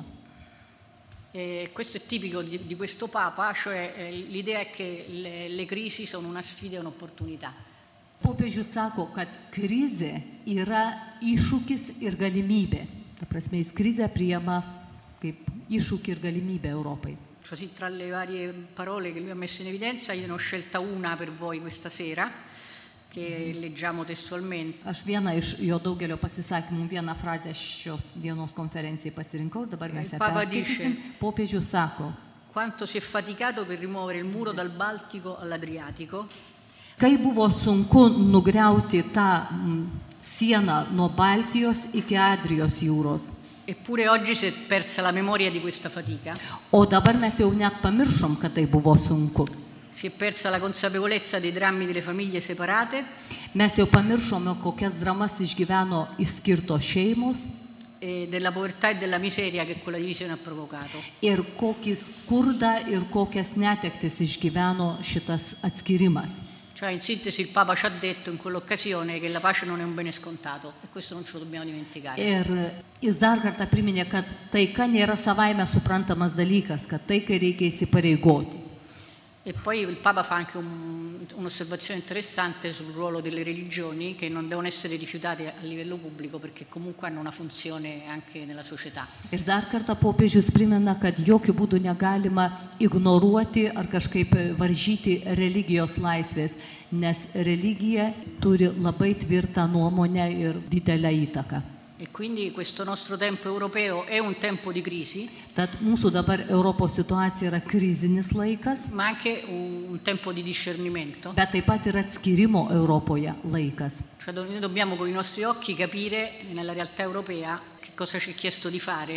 Questo è tipico di questo Papa, cioè l'idea è che le crisi sono una sfida e un'opportunità. Popiežius sako, kad krizė yra iššūkis ir galimybė. Ta prasme, jis krizę priima kaip iššūkį ir galimybę Europai. Così, tra le varie parole che lui ha messo in evidenza, io ne ho scelta una per voi questa sera, che leggiamo testualmente. Aš vieną iš jo daugelio pasisakymų, vieną frazę šios dienos konferencijai pasirinkau, dabar mes ją perskaitysim. Popiežius sako: quanto si è faticato per rimuovere il muro dal Baltico all'Adriatico. Kai buvo sunku nugriauti tą sieną nuo Baltijos iki Adrijos jūros. Eppure oggi si è persa la memoria di questa fatica. O dabar mes jau net pamiršom, kad tai buvo sunku. Si è persa la consapevolezza dei drammi delle famiglie separate. Mes jau pamiršome, kokias dramas išgyveno išskirtos šeimos. E della povertà e della miseria che quella divisione ha provocato. Ir kokį skurdą ir kokias netektis išgyveno šitas atskirimas. Cioè, in sintesi, il Papa ci ha detto in quell'occasione che la pace non è un bene scontato, e questo non ce lo dobbiamo dimenticare. Ir jis dar kartą priminė, kad taika nėra savaime suprantamas dalykas, kad taikai reikia įsipareigoti. E poi il Papa fa anche un'osservazione interessante sul ruolo delle religioni, che non devono essere rifiutate a livello pubblico perché comunque hanno una funzione anche nella società. Ir dar kartą popiežius primena, kad jokių būdų negalima ignoruoti ar kažkaip varžyti religijos laisvės, nes religija turi labai tvirtą nuomonę ir didelę įtaką. E quindi questo nostro tempo europeo è un tempo di crisi. Tad mūsų dabar Europos situacija yra krizinis laikas, ma anche un tempo di discernimento. Bet taip pat ir atskirimo Europoje laikas. Cioè noi dobbiamo con i nostri occhi capire nella realtà europea che cosa ci è chiesto di fare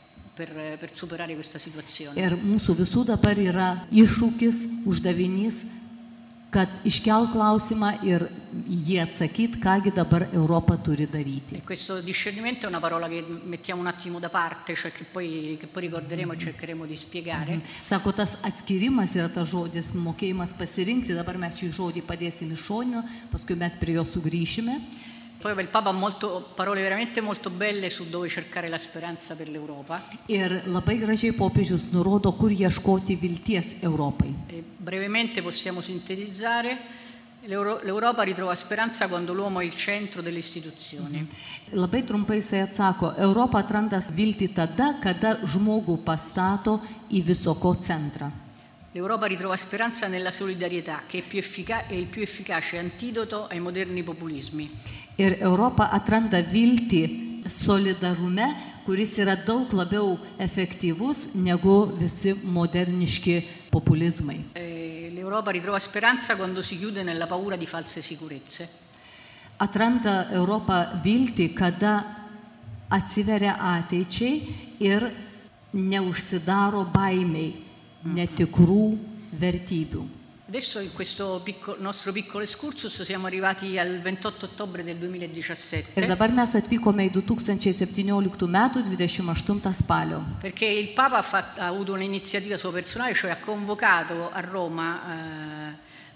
per superare questa situazione. Ir mūsų visų dabar yra iššūkis, uždavinys, kad iškel klausimą ir jį atsakyti, kągi dabar Europa turi daryti. E questo discernimento è una parola che mettiamo un attimo da parte, cioè che poi ricorderemo e cercheremo di spiegare. Sako, tas atskirimas yra tas žodis, mokėjimas pasirinkti, dabar mes šį žodį padėsim į šoną, paskui mes prie jo sugrįšime. Poi il Papa ha parole veramente molto belle su dove cercare la speranza per l'Europa. Ir labai gražiai popiežius nurodo, kur ieškoti vilties Europai. E brevemente possiamo sintetizzare: l'Europa ritrova speranza quando l'uomo è il centro delle istituzioni. Labai trumpai jisai atsako, Europa atranda viltį tada, kada žmogų pastato į viso ko centrą. L'Europa ritrova speranza nella solidarietà, che è il più efficace antidoto ai moderni populismi. Ir Europa atranda viltį solidarume, kuris yra daug labiau efektyvus negu visi moderniški populizmai. L'Europa ritrova speranza quando si chiude nella paura di false sicurezze. Atranda Europa viltį, kada atsiveria ateičiai ir neužsidaro baimiai netikrų vertybių. Adesso in questo nostro piccolo excursus siamo arrivati al 28 ottobre del 2017. Ir dabar mes atvykome į 2017 metų 28 spalio. Perché il Papa ha avuto un'iniziativa sua personale, cioè ha convocato a Roma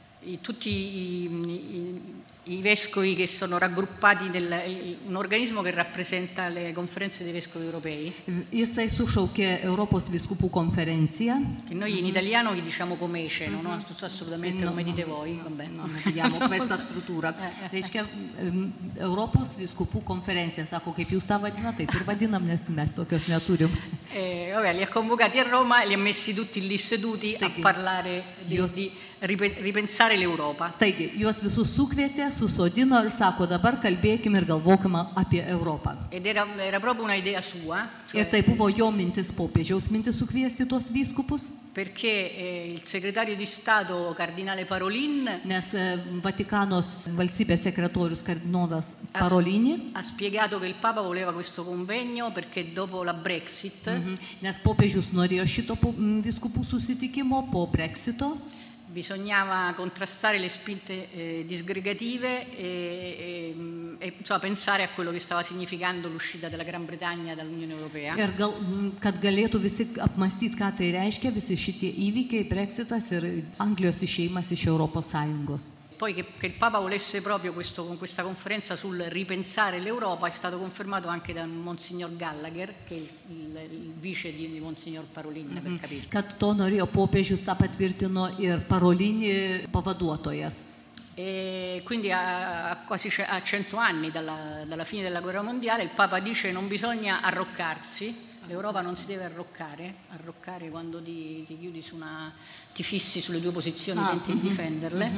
tutti i vescovi che sono raggruppati un organismo che rappresenta le conferenze dei vescovi europei. Jisai sušaukė Europos vyskupų konferenciją. Che noi in italiano gli diciamo comece, non assolutamente come dite voi. Vabbè. Non abbiamo questa struttura. Reiškia, Europos vyskupų konferencija, sako, kaip jūs tą vadinate, taip ir vadinam, nes mes tokios neturim. Vabbè, li ha convocati a Roma e li ha messi tutti lì seduti a parlare di ripensare l'Europa. Taigi, juos visus sukvietė, susodino ir sako, dabar kalbėkime ir galvokime apie Europą. Ed era proprio una idea sua. Ir tai buvo jo mintis, popiežiaus mintis sukviesti tuos vyskupus. Perché il segretario di Stato Cardinale Parolin, nes Vatikanos valstybės sekretorius kardinolas Parolini ha spiegato che il Papa voleva questo convegno perché dopo la Brexit, nes popiežius norėjo šito vyskupų susitikimo po Brexito. Bisognava contrastare le spinte disgregative e insomma, pensare a quello che stava significando l'uscita della Gran Bretagna dall'Unione Europea. Ir kad galėtų visi apmastyti, ką tai reiškia, visi šitie įvykiai, Brexitas ir Anglijos išėjimas iš Europos Sąjungos. Poi che il Papa volesse proprio con questa conferenza sul ripensare l'Europa è stato confermato anche da Monsignor Gallagher, che è il vice di Monsignor Parolin, per capire. Kad to norėjo popiežius, tą patvirtino ir Parolini pavaduotojas. E quindi a quasi 100 anni dalla fine della guerra mondiale il Papa dice non bisogna arroccarsi. L'Europa non si deve arroccare quando ti chiudi ti fissi sulle tue posizioni, tenti di difenderle.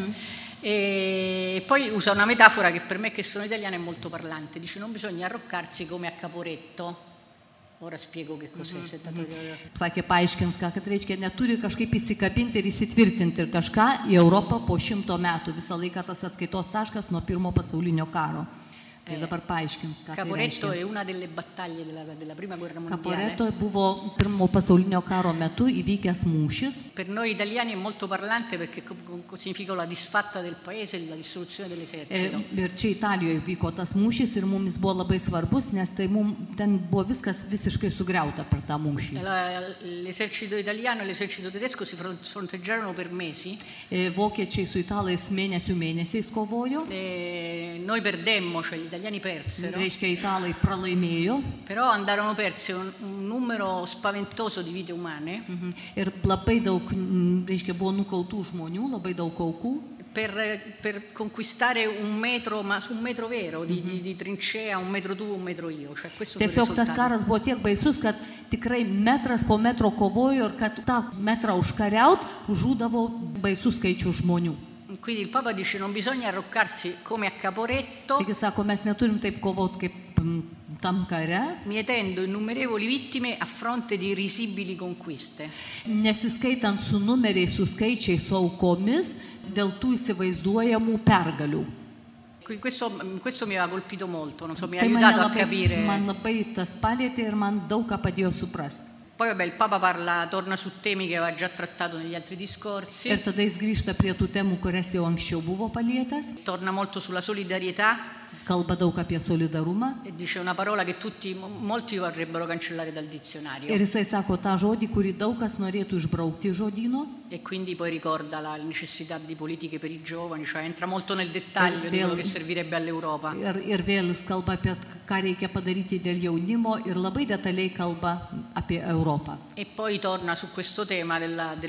E poi usa una metafora che per me, che sono italiana, è molto parlante. Dice non bisogna arroccarsi come a Caporetto. Ora spiego che cos'è. Sakė, paaiškins, kad reiškia, neturi kažkaip įsikabinti ir įsitvirtinti ir kažką į Europą po 100 metų. Visą laiką tas atskaitos taškas nuo pirmo pasaulinio karo. Caporetto è una delle battaglie della prima guerra mondiale. Caporetto buvo pirmo pasaulinio karo metu įvykęs mūšis. Per noi italiani è molto parlante perché significa la disfatta del paese, la dissoluzione dell'esercito. Ir čia Italijoje vyko tas mūšis ir mums buvo labai svarbus, nes tai ten buvo viskas visiškai sugriauta per tą mūšį. L'esercito italiano e l'esercito tedesco si fronteggiarono per mesi. Vokiečiai su italais mėnesiais kovojo. Noi perdemmo, cioè gli italiani persero. Reiškia, italai pralaimėjo. Però andarono perse un numero spaventoso di vite umane. Ir labai daug, reiškia, buvo nukautų žmonių, labai daug aukų. Per conquistare un metro, ma su un metro vero, di trincea, un metro tu, un metro io. Cioè, tiesiog tas karas buvo tiek baisus, kad tikrai metras po metro kovojo ir kad tą metrą užkariaut žūdavo baisus skaičius žmonių. Quindi il Papa dice non bisogna arroccarsi come a Caporetto. Taigi sako, mes neturim taip kovoti kaip tam kare, mietendo innumerevoli vittime a fronte di risibili conquiste. Nesiskaitant su numeriais, su skaičiais, su aukomis dėl tų įsivaizduojamų pergalių. Questo mi aveva colpito molto, non so, mi ha aiutato a capire. Man labai tas palietė ir man daug ką padėjo suprasti. Poi vabbè, il Papa torna su temi che aveva già trattato negli altri discorsi. Ir tada jis grįžta prie tų temų, kurias jau anksčiau buvo palietęs. Torna molto sulla solidarietà. Kalba daug apie solidarumą. E dice una parola che molti vorrebbero cancellare dal dizionario. Ir jisai sako tą žodį, kurį daug kas norėtų išbraukti žodyno. E quindi poi ricorda la necessità di politiche per i giovani, cioè entra molto nel dettaglio di quello che servirebbe all'Europa. Ir vėl jis kalba apie ką reikia padaryti dėl jaunimo ir labai detaliai kalba apie Europą. E poi torna su questo tema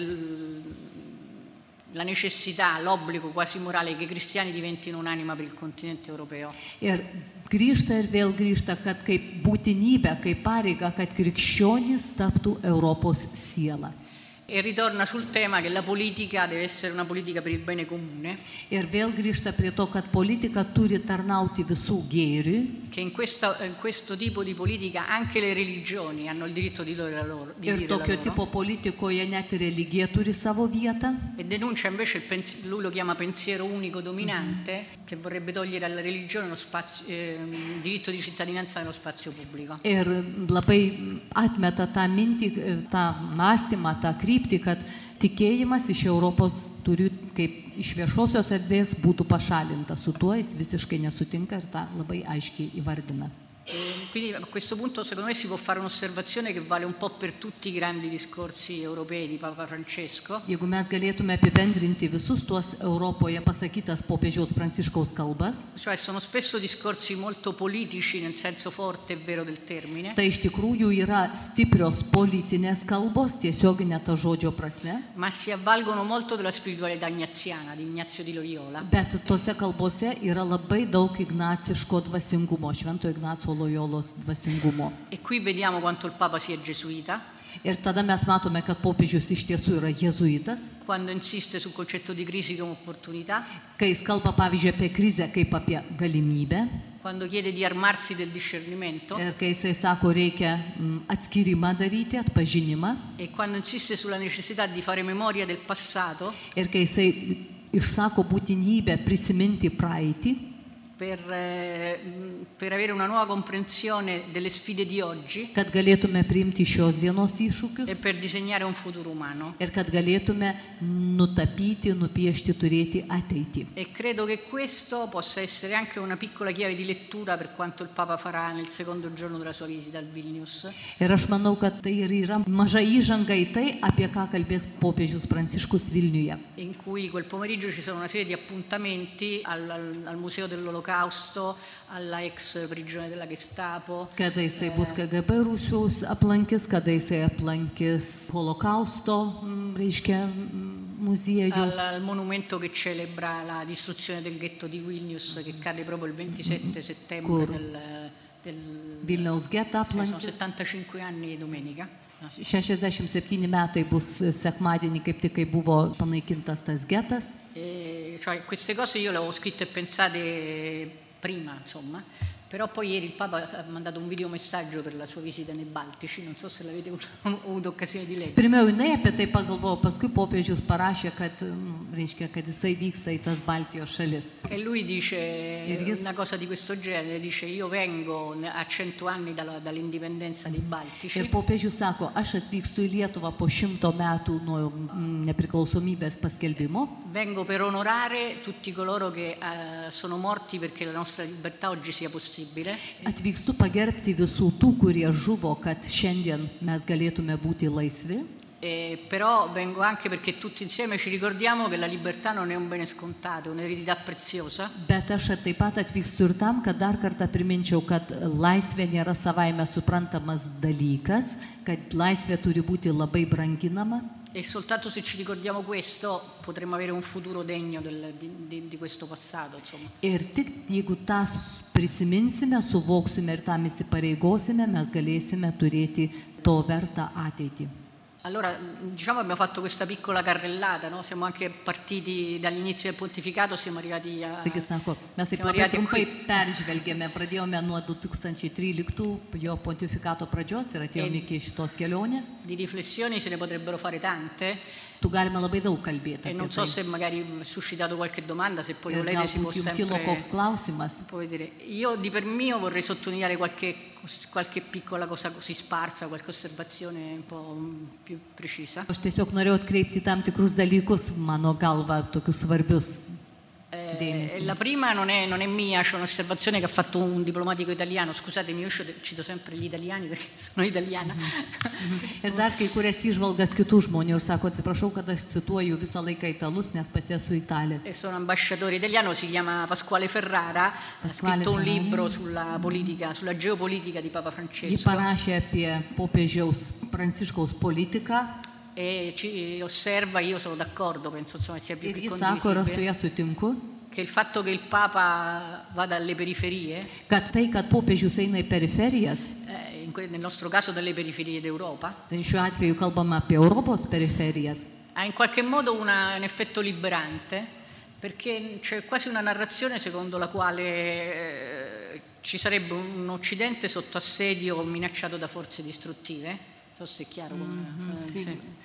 la necessità, l'obbligo quasi morale che i cristiani diventino un'anima per il continente europeo. Ir grįžta ir vėl grįžta, kad kaip būtinybė, kaip pareiga, kad krikščionys taptų Europos siela. E ritorna sul tema che la politica deve essere una politica per il bene comune. Ir vėl grįžta prie to, kad politika turi tarnauti visų gėriui. Che in questo tipo di politica anche le religioni hanno il diritto di dire la loro. Ir tokio tipo politikoje net ir religija turi savo vietą. E denuncia invece lui lo chiama pensiero unico dominante, che vorrebbe togliere alla religione il diritto di cittadinanza nello spazio pubblico. Ir labai atmeta tą mintį, tą mąstymą, tą kryptį, kad tikėjimas iš Europos turi kaip iš viešosios erdvės būtų pašalinta. Su tuo jis visiškai nesutinka ir tą labai aiškiai įvardina. Quindi a questo punto secondo me si può fare un'osservazione che vale un po' per tutti i grandi discorsi europei di Papa Francesco. Jeigu mes galėtume apibendrinti visus tuos Europoje pasakytas popiežiaus Pranciškaus kalbas, Cioè sono spesso discorsi molto politici nel senso forte e vero del termine, tai iš tikrųjų yra stiprios politinės kalbos, tiesioginė ta žodžio prasme, ma si avvalgono molto della spiritualità ignaziana, di Ignazio di Loyola. bet tose kalbose yra labai daug ignaciško dvasingumo, Švento Ignaco Lojolos dvasingumo. E qui vediamo quanto il Papa sia gesuita, Ir tada mes matome, kad popiežius iš tiesų yra jėzuitas, quando insiste sul concetto di crisi come opportunità, kai jis kalba, pavyzdžiui, apie krizę kaip apie galimybę, quando chiede di armarsi del discernimento ir kai jisai sako, reikia atskirimą daryti, atpažinimą, e quando insiste sulla necessità di fare memoria del passato ir kai jisai išsako būtinybę prisiminti praeitį, per avere una nuova comprensione delle sfide di oggi kad galėtume priimti šios dienos e iššūkius per disegnare un futuro umano. ir kad galėtume nutapyti, nupiešti, turėti ateitį. E credo che questo possa essere anche una piccola chiave di lettura per quanto il Papa farà nel secondo giorno della sua visita al Vilnius. Ir aš manau, kad tai ir yra maža įžanga į tai, apie ką kalbės popiežius Pranciškus Vilniuje. In cui quel pomeriggio ci sono una serie di appuntamenti al Museo dell'Olocausto, alla ex prigione della Gestapo, Kada jisai bus KGB Rusijos aplankis, kada jisai aplankis Holokausto, reiškia, muziejų, al monumento che celebra la distruzione del ghetto di Vilnius che cade proprio il 27 settembre del Vilniaus getą sono aplankis. 75 anni domenica. 67 metai bus sekmadienį, kaip tik kai buvo panaikintas tas getas. Cioè queste cose io le avevo scritte e pensate prima, insomma, però poi ieri il Papa ha mandato un videomessaggio per la sua visita nei Baltici, non so se l'avete avuto occasione di leggere. Pirmiau jinai apie tai pagalvojo, paskui popiežius parašė, kad, reiškia, kad jisai vyksta į tas Baltijos šalis. E lui dice una cosa di questo genere, dice io vengo a 100 anni dall'indipendenza dei Baltici. Ir popiežius sako, aš atvykstu į Lietuvą po 100 metų nuo nepriklausomybės paskelbimo. Vengo per onorare tutti coloro che sono morti perché la nostra libertà oggi sia possibile. Atvykstu pagerbti visų tų, kurie žuvo, kad šiandien mes galėtume būti laisvi. Però vengo anche perché tutti insieme ci ricordiamo che la libertà non è un bene scontato, è un'eredità preziosa. Bet aš taip pat atvykstu ir tam, kad dar kartą priminčiau, kad laisvė nėra savaime suprantamas dalykas, kad laisvė turi būti labai branginama. E soltanto se ci ricordiamo questo potremo avere un futuro degno di questo passato, insomma. Ir tik jeigu tą prisiminsime, suvoksime ir tam įsipareigosime, mes galėsime turėti to vertą ateitį. Allora, diciamo abbiamo fatto questa piccola carrellata, no? Siamo anche partiti dall'inizio del pontificato, siamo arrivati a... Taigi sako, mes taip labai trumpai peržvelgėme, pradėjome nuo 2013 jo pontifikato pradžios ir atėjome iki šitos kelionės. Di riflessioni se ne potrebbero fare tante. Tu galime labai daug kalbėti. E non so se magari suscitato qualche domanda, se poi volete si può sempre... Kilo koks klausimas. Può vedere. Io di per mio vorrei sottolineare qualche piccola cosa così sparsa, qualche osservazione un po' più precisa. Aš tiesiog norėjau atkreipti tam tikrus dalykus, mano galva, tokius svarbius. La prima non è mia, c'è un'osservazione che ha fatto un diplomatico italiano, scusatemi, io cito sempre gli italiani perché sono italiana. Ir dar kai kurias įžvalgas kitų žmonių ir sako, atsiprašau, kad aš cituoju visą laiką italus, nes pati esu italė. E sono ambasciatore italiano, si chiama Pasquale Ferrara, ha scritto un libro sulla politica, sulla geopolitica di Papa Francesco. Ji parašė apie popiežiaus Pranciškaus politiką. E ci osserva, io sono d'accordo, penso insomma sia più che condivisibile, che il fatto che il Papa vada alle periferie, kad tai, kad popiežius eina į periferijas, nel nostro caso dalle periferie d'Europa, tai šiuo atveju kalbama apie Europos periferijas, ha in qualche modo un effetto liberante, perché c'è quasi una narrazione secondo la quale ci sarebbe un Occidente sotto assedio minacciato da forze distruttive. Non so se è chiaro.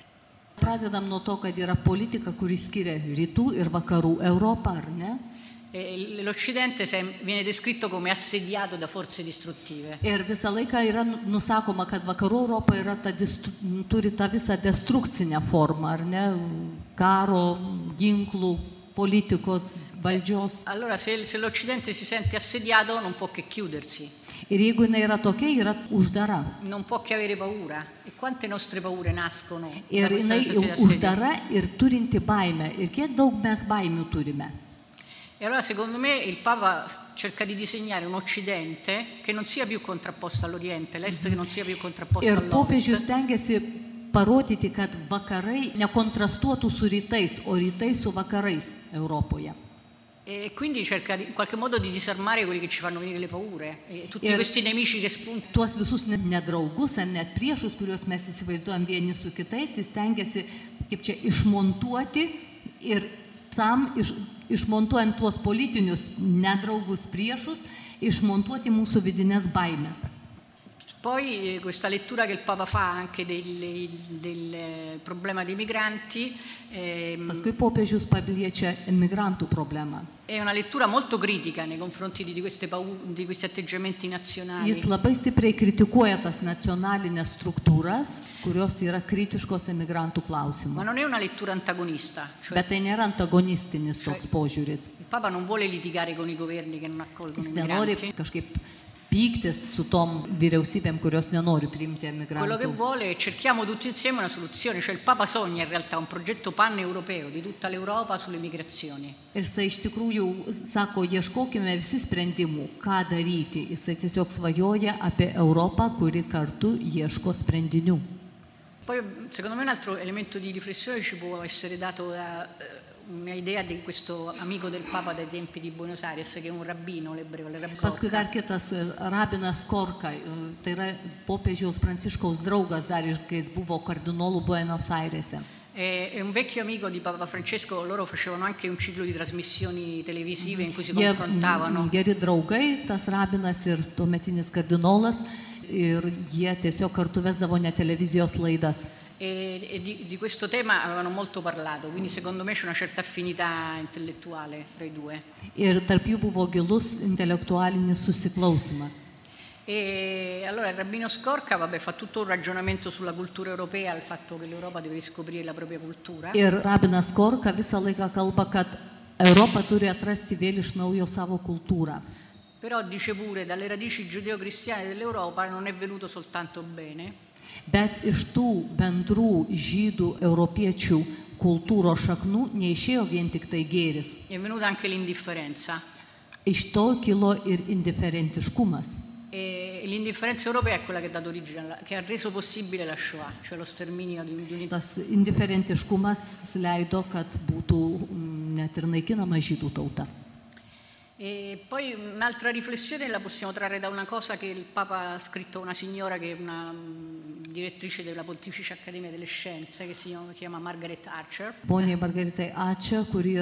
Pradedam nuo to, kad yra politika, kuri skiria rytų ir vakarų Europą, ar ne? l'Occidente viene descritto come assediato da forze distruttive. Ir visą laiką yra nusakoma, kad vakarų Europa yra turi tą visą destrukcinę formą, ar ne? Karo, ginklų, politikos, valdžios. Allora se l'Occidente si sente assediato non può che chiudersi. Ir jeigu jinai yra tokia, yra uždara. Non può che avere paura. E quante nostre paure nascono Ir da questa jinai sensazione di assedio? uždara ir turinti baimę. Ir kiek daug mes baimių turime. E allora secondo me il Papa cerca di disegnare un Occidente che non sia più contrapposto all'Oriente, l'Est che non sia più contrapposto Ir popiežius all'Ovest. stengiasi parodyti, kad vakarai nekontrastuotų su rytais, o rytai su vakarais Europoje. E quindi cerca in qualche modo di disarmare quelli che ci fanno venire le paure, e tutti questi nemici che spuntano. Tuos visus nedraugus ar net priešus, kuriuos mes įsivaizduojam vieni su kitais, jis stengiasi kaip čia išmontuoti ir tam išmontuojant tuos politinius nedraugus priešus, išmontuoti mūsų vidinės baimės. Poi questa lettura che il Papa fa anche del problema dei migranti Paskui popiežius paliečia imigrantų problemą. è una lettura molto critica nei confronti di questi atteggiamenti nazionali. Jis labai stipriai kritikuoja tas nacionalinės struktūras, kurios yra kritiškos imigrantų klausimu. Ma non è una lettura antagonista, cioè Bet tai nėra antagonistinis toks požiūris. il Papa non vuole litigare con i governi che non accolgono Jis i nenori migranti. kažkaip pyktis su tom vyriausybėm, kurios nenori priimti Quello che emigrantų. vuole è cerchiamo tutti insieme una soluzione, cioè il Papa sogna in realtà un progetto pan-europeo di tutta l'Europa sulle migrazioni. Ir jisai iš tikrųjų sako, ieškokime visi sprendimų, ką daryti. Jisai tiesiog svajoja apie Europą, kuri kartu ieško sprendinių. Poi secondo me un altro elemento di riflessione ci può essere dato da un'idea di questo amico del Papa dai tempi di Buenos Aires, che è un rabbino, l'ebreo, il Rabb Paskui Korka. dar kitas rabinas Korka, tai yra popiežiaus Pranciškaus draugas dar, kai jis buvo kardinolų Buenos Airese. È un vecchio amico di Papa Francesco, loro facevano anche un ciclo di trasmissioni televisive in cui si Jie confrontavano. geri draugai, tas rabinas ir tuometinis kardinolas, ir jie tiesiog kartu vesdavo net televizijos laidas. E di questo tema avevano molto parlato, quindi secondo me c'è una certa affinità intellettuale fra i due. Ir tarp jų buvo gilus intelektualinis susiklausimas. E allora il rabbino Skorka fa tutto un ragionamento sulla cultura europea, il fatto che l'Europa deve riscoprire la propria cultura. Ir rabinas Korka visą laiką kalba, kad Europa turi atrasti vėl iš naujo savo kultūrą. Però dice pure dalle radici giudeo-cristiane dell'Europa non è venuto soltanto bene. Bet iš tų bendrų žydų europiečių kultūros šaknų neišėjo vien tik tai gėris. È venuta anche l'indifferenza. Iš to kilo ir indiferentiškumas. E l'indifferenza europea è quella che ha dato origine, che ha reso possibile la Shoah, cioè lo sterminio di un'intera. Tas indiferentiškumas leido, kad būtų net ir naikinama žydų tauta. E poi un'altra riflessione la possiamo trarre da una cosa che il Papa ha scritto a una signora che è una direttrice della Pontificia Accademia delle Scienze, che si chiama Margaret Archer. Poniai Margaritai Archer, kuri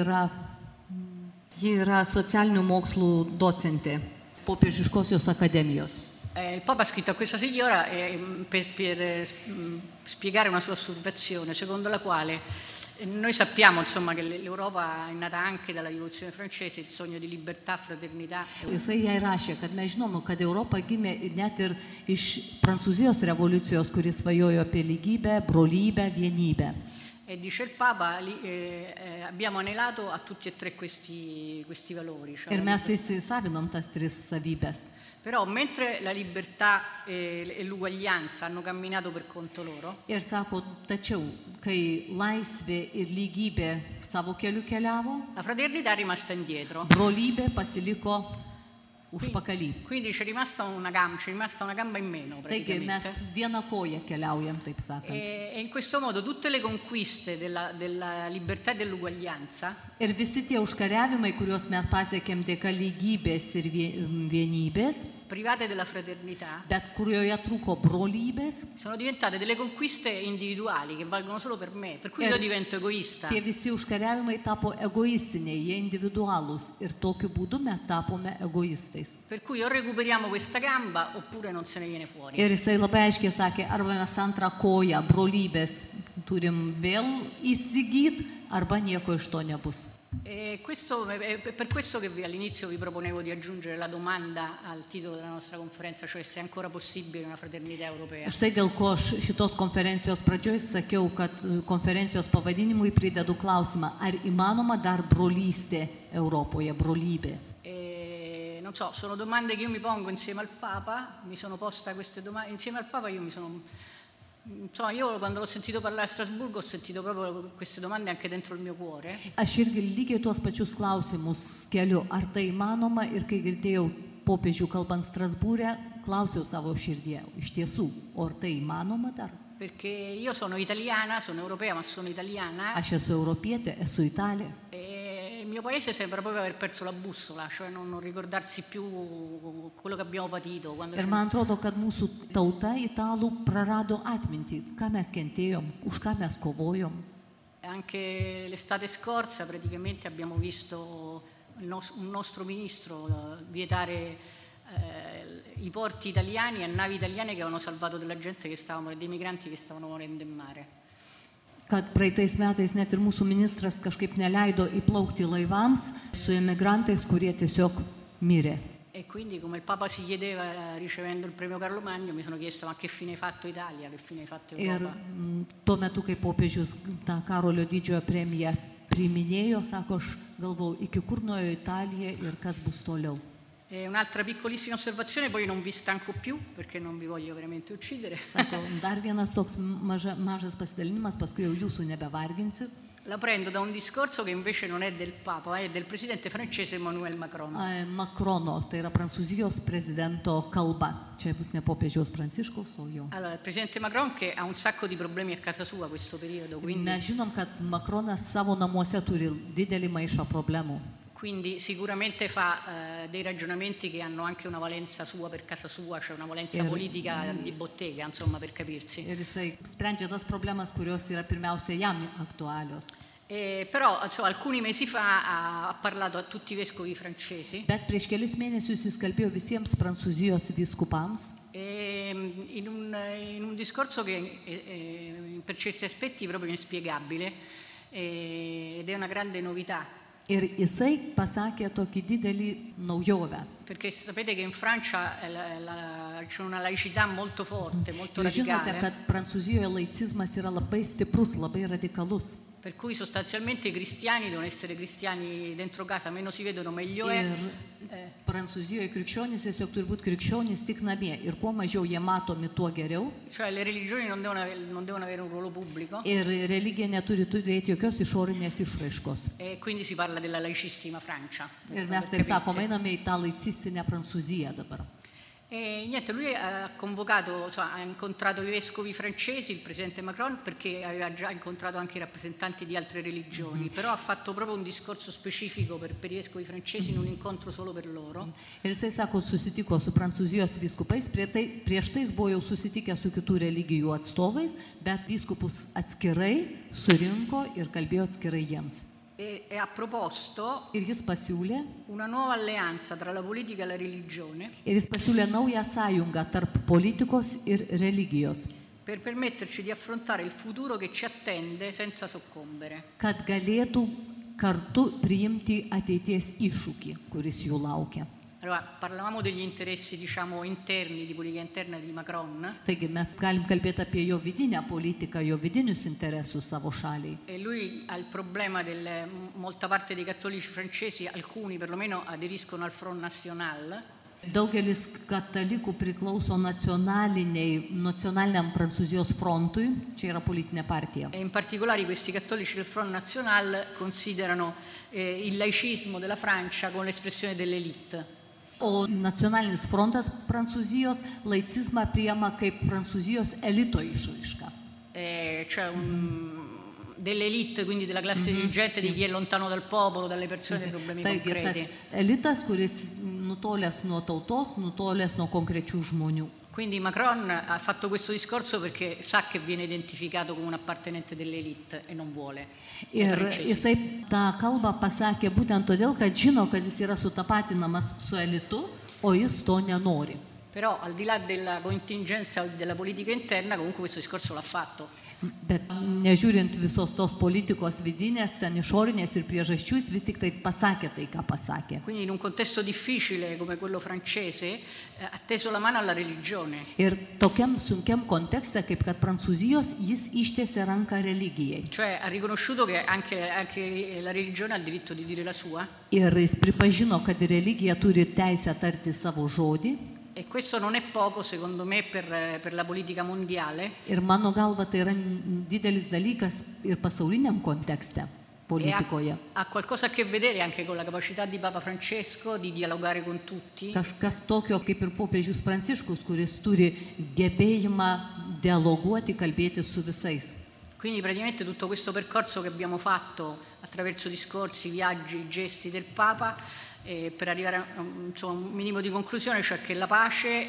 ji yra socialinių mokslų docentė Popiežiškosios akademijos. Il Papa ha scritto a questa signora per spiegare una sua osservazione, secondo la quale noi sappiamo insomma, che l'Europa è nata anche dalla rivoluzione francese, il sogno di libertà, fraternità. Jisai jai rašė, kad mes žinom, kad Europa gimė net ir iš Prancūzijos revoliucijos, kuris svajojo apie lygybę, brolybę, vienybę. E dice il Papa, abbiamo anelato a tutti e tre questi valori. Cioè Ir mes įsisavinom tas tris savybės. Però mentre la libertà e l'uguaglianza hanno camminato per conto loro, Ir sako, tačiau, kai laisvė ir lygybė savo keliu keliavo, la fraternità è rimasta indietro. brolybė pasiliko užpakalį. Quindi c'è rimasta una gamba in meno Taigi mes praticamente. vieną koją keliaujam, taip sakant. E in questo modo tutte le conquiste della libertà e dell'uguaglianza Ir visi tie užkariavimai, kuriuos mes pasiekėm dėka lygybės ir vienybės, private della fraternità bet kurioje trūko brolybės, sono diventate delle conquiste individuali che valgono solo per me, per cui io divento egoista. tie visi užkariavimai tapo egoistiniai, jie individualūs ir tokiu būdu mes tapome egoistais. Per cui o recuperiamo questa gamba oppure non se ne viene fuori. Ir jisai labai aiškiai sakė, arba mes antrą koją brolybės turim vėl įsigyti, arba nieko iš to nebus. E è per questo che all'inizio vi proponevo di aggiungere la domanda al titolo della nostra conferenza, cioè se è ancora possibile una fraternità europea. Štai dėl ko aš šitos konferencijos pradžioj sakiau, kad konferencijos pavadinimui pridedu klausimą, ar įmanoma dar brolystė Europoje, brolybė. Non so, sono domande che io mi pongo insieme al Papa, mi sono posta queste domande, insieme al Papa insomma, io quando l'ho sentito parlare a Strasburgo ho sentito proprio queste domande anche dentro il mio cuore. Aš irgi lygiai tuos pačius klausimus keliu, ar tai įmanoma, ir kai girdėjau popiežių kalbant Strasbūre, klausiau savo širdie, iš tiesų, o ar tai įmanoma dar? Perché io sono italiana, sono europea, ma sono italiana. Aš esu europietė, esu italė. E il mio paese sembra proprio aver perso la bussola, cioè non ricordarsi più quello che abbiamo patito. Ir man atrodo, kad mūsų tauta italų prarado atmintį, ką mes kentėjom, už ką mes kovojom. Anche l'estate scorsa praticamente abbiamo visto un nostro ministro vietare i porti italiani a navi italiane che avevano salvato dei migranti che stavano morendo in mare. Kad praeitais metais net ir mūsų ministras kažkaip neleido įplaukti laivams su emigrantais, kurie tiesiog mirė. E quindi come il Papa si chiedeva ricevendo il premio Carlo Magno, mi sono chiesto ma che fine hai fatto Italia, che fine hai fatto Europa? Ir tuo metu, kai popiežius tą Karolio didžiojo premiją priminėjo, sako, aš galvau, iki kur nuėjo Italija ir kas bus toliau. E un'altra piccolissima osservazione, poi non vi stanco più perché non vi voglio veramente uccidere. Sako, dar vienas toks mažas pasidalinimas, paskui jau jūsų nebevarginsiu. La prendo da un discorso che invece non è del Papa, è del presidente francese Emmanuel Macron. Macrono, tai yra Prancūzijos prezidento kalba. Čia bus ne popiežiaus Pranciškaus, o jo. Allora, il presidente Macron che ha un sacco di problemi a casa sua questo periodo, quindi... Mes žinom, kad Macronas savo namuose turi didelį maišą problemų. Quindi sicuramente fa dei ragionamenti che hanno anche una valenza sua per casa sua, cioè una valenza politica di bottega, insomma, per capirsi. Ir jisai sprendžia tas problemas, kurios yra pirmiausia jam aktualios. Però insomma, alcuni mesi fa ha parlato a tutti i vescovi francesi. Bet prieš kelis mėnesius jis kalbėjo visiems Prancūzijos vyskupams. In un discorso che per certi aspetti è proprio inspiegabile ed è una grande novità. Ir jisai pasakė tokį didelį naujovę. Perché sapete che in Francia c'è una laicità molto forte, molto radicale. Žinote, kad Prancūzijoje laicizmas yra labai stiprus, labai radikalus. Per cui sostanzialmente i cristiani devono essere cristiani dentro casa, meno si vedono meglio è. Prancūzijoje krikščionys tiesiog turi būti krikščionys tik namie ir kuo mažiau jie matomi, tuo geriau. Cioè le religioni non devono avere un ruolo pubblico. Ir religija neturi turėti jokios išorinės išraiškos. E quindi si parla della laicissima Francia. Ir mes taip sakome, einame į tą laicistinę Prancūziją dabar. E niente, lui ha convocato, ha incontrato i vescovi francesi, il presidente Macron, perché aveva già incontrato anche i rappresentanti di altre religioni, però ha fatto proprio un discorso specifico per i vescovi francesi in un incontro solo per loro. Ir jisai sako, susitiko su Prancūzijos vyskupais, prieš tai buvo jau susitikę su kitų religijų atstovais, bet vyskupus atskirai surinko ir kalbėjo atskirai jiems. E ha proposto una nuova alleanza tra la politica e la religione. Ir jis pasiūlė naują sąjungą tarp politikos ir religijos. Per permetterci di affrontare il futuro che ci attende senza soccombere. Kad galėtų kartu priimti ateities iššūkį, kuris jų laukia. Allora, parlavamo degli interessi, diciamo, interni, di politica interna di Macron. Taigi mes galim kalbėti apie jo vidinę politiką, jo vidinius interesus savo šaliai. E lui ha il problema molta parte dei cattolici francesi, alcuni perlomeno aderiscono al Front National. Daugelis katalikų priklauso nacionaliniam Prancūzijos frontui, čia yra politinė partija. E in particolare questi cattolici del Front National considerano il laicismo della Francia come l'espressione dell'élite. O nacionalinis frontas Prancūzijos laicizmą priima kaip Prancūzijos elito išraiška. Cioè dell'elite, quindi della classe dirigente, di chi è lontano dal popolo, dalle persone, dai problemi concreti. Elitas, kuris nutolęs nuo tautos, nutolęs nuo konkrečių žmonių. Quindi Macron ha fatto questo discorso perché sa che viene identificato come un appartenente dell'elite e non vuole. Ir jisai tą kalbą pasakė būtent todėl, kad žino, kad jis yra sutapatinamas su elitu, o jis to nenori. Però al di là della contingenza della politica interna, comunque questo discorso l'ha fatto. Bet nežiūrint visos tos politikos vidinės, ten išorinės ir priežasčių, jis vis tik tai pasakė tai, ką pasakė. Quindi in un contesto difficile come quello francese ha teso la mano alla religione. Ir tokiam sunkiam kontekste, kaip kad Prancūzijos, jis ištiesė ranką religijai. Cioè ha riconosciuto che anche la religione ha il diritto di dire la sua. Ir jis pripažino, kad religija turi teisę tarti savo žodį. E questo non è poco, secondo me, per la politica mondiale. Ir mano galva tai yra didelis dalykas ir pasauliniam kontekste politikoje. Ha qualcosa a che vedere anche con la capacità di Papa Francesco di dialogare con tutti. Kažkas tokio kaip ir popiežius Pranciškus, kuris turi gebėjimą dialoguoti, kalbėti su visais. Quindi praticamente tutto questo percorso che abbiamo fatto attraverso discorsi, viaggi, gesti del Papa, per arrivare a un minimo di conclusione, cioè che la pace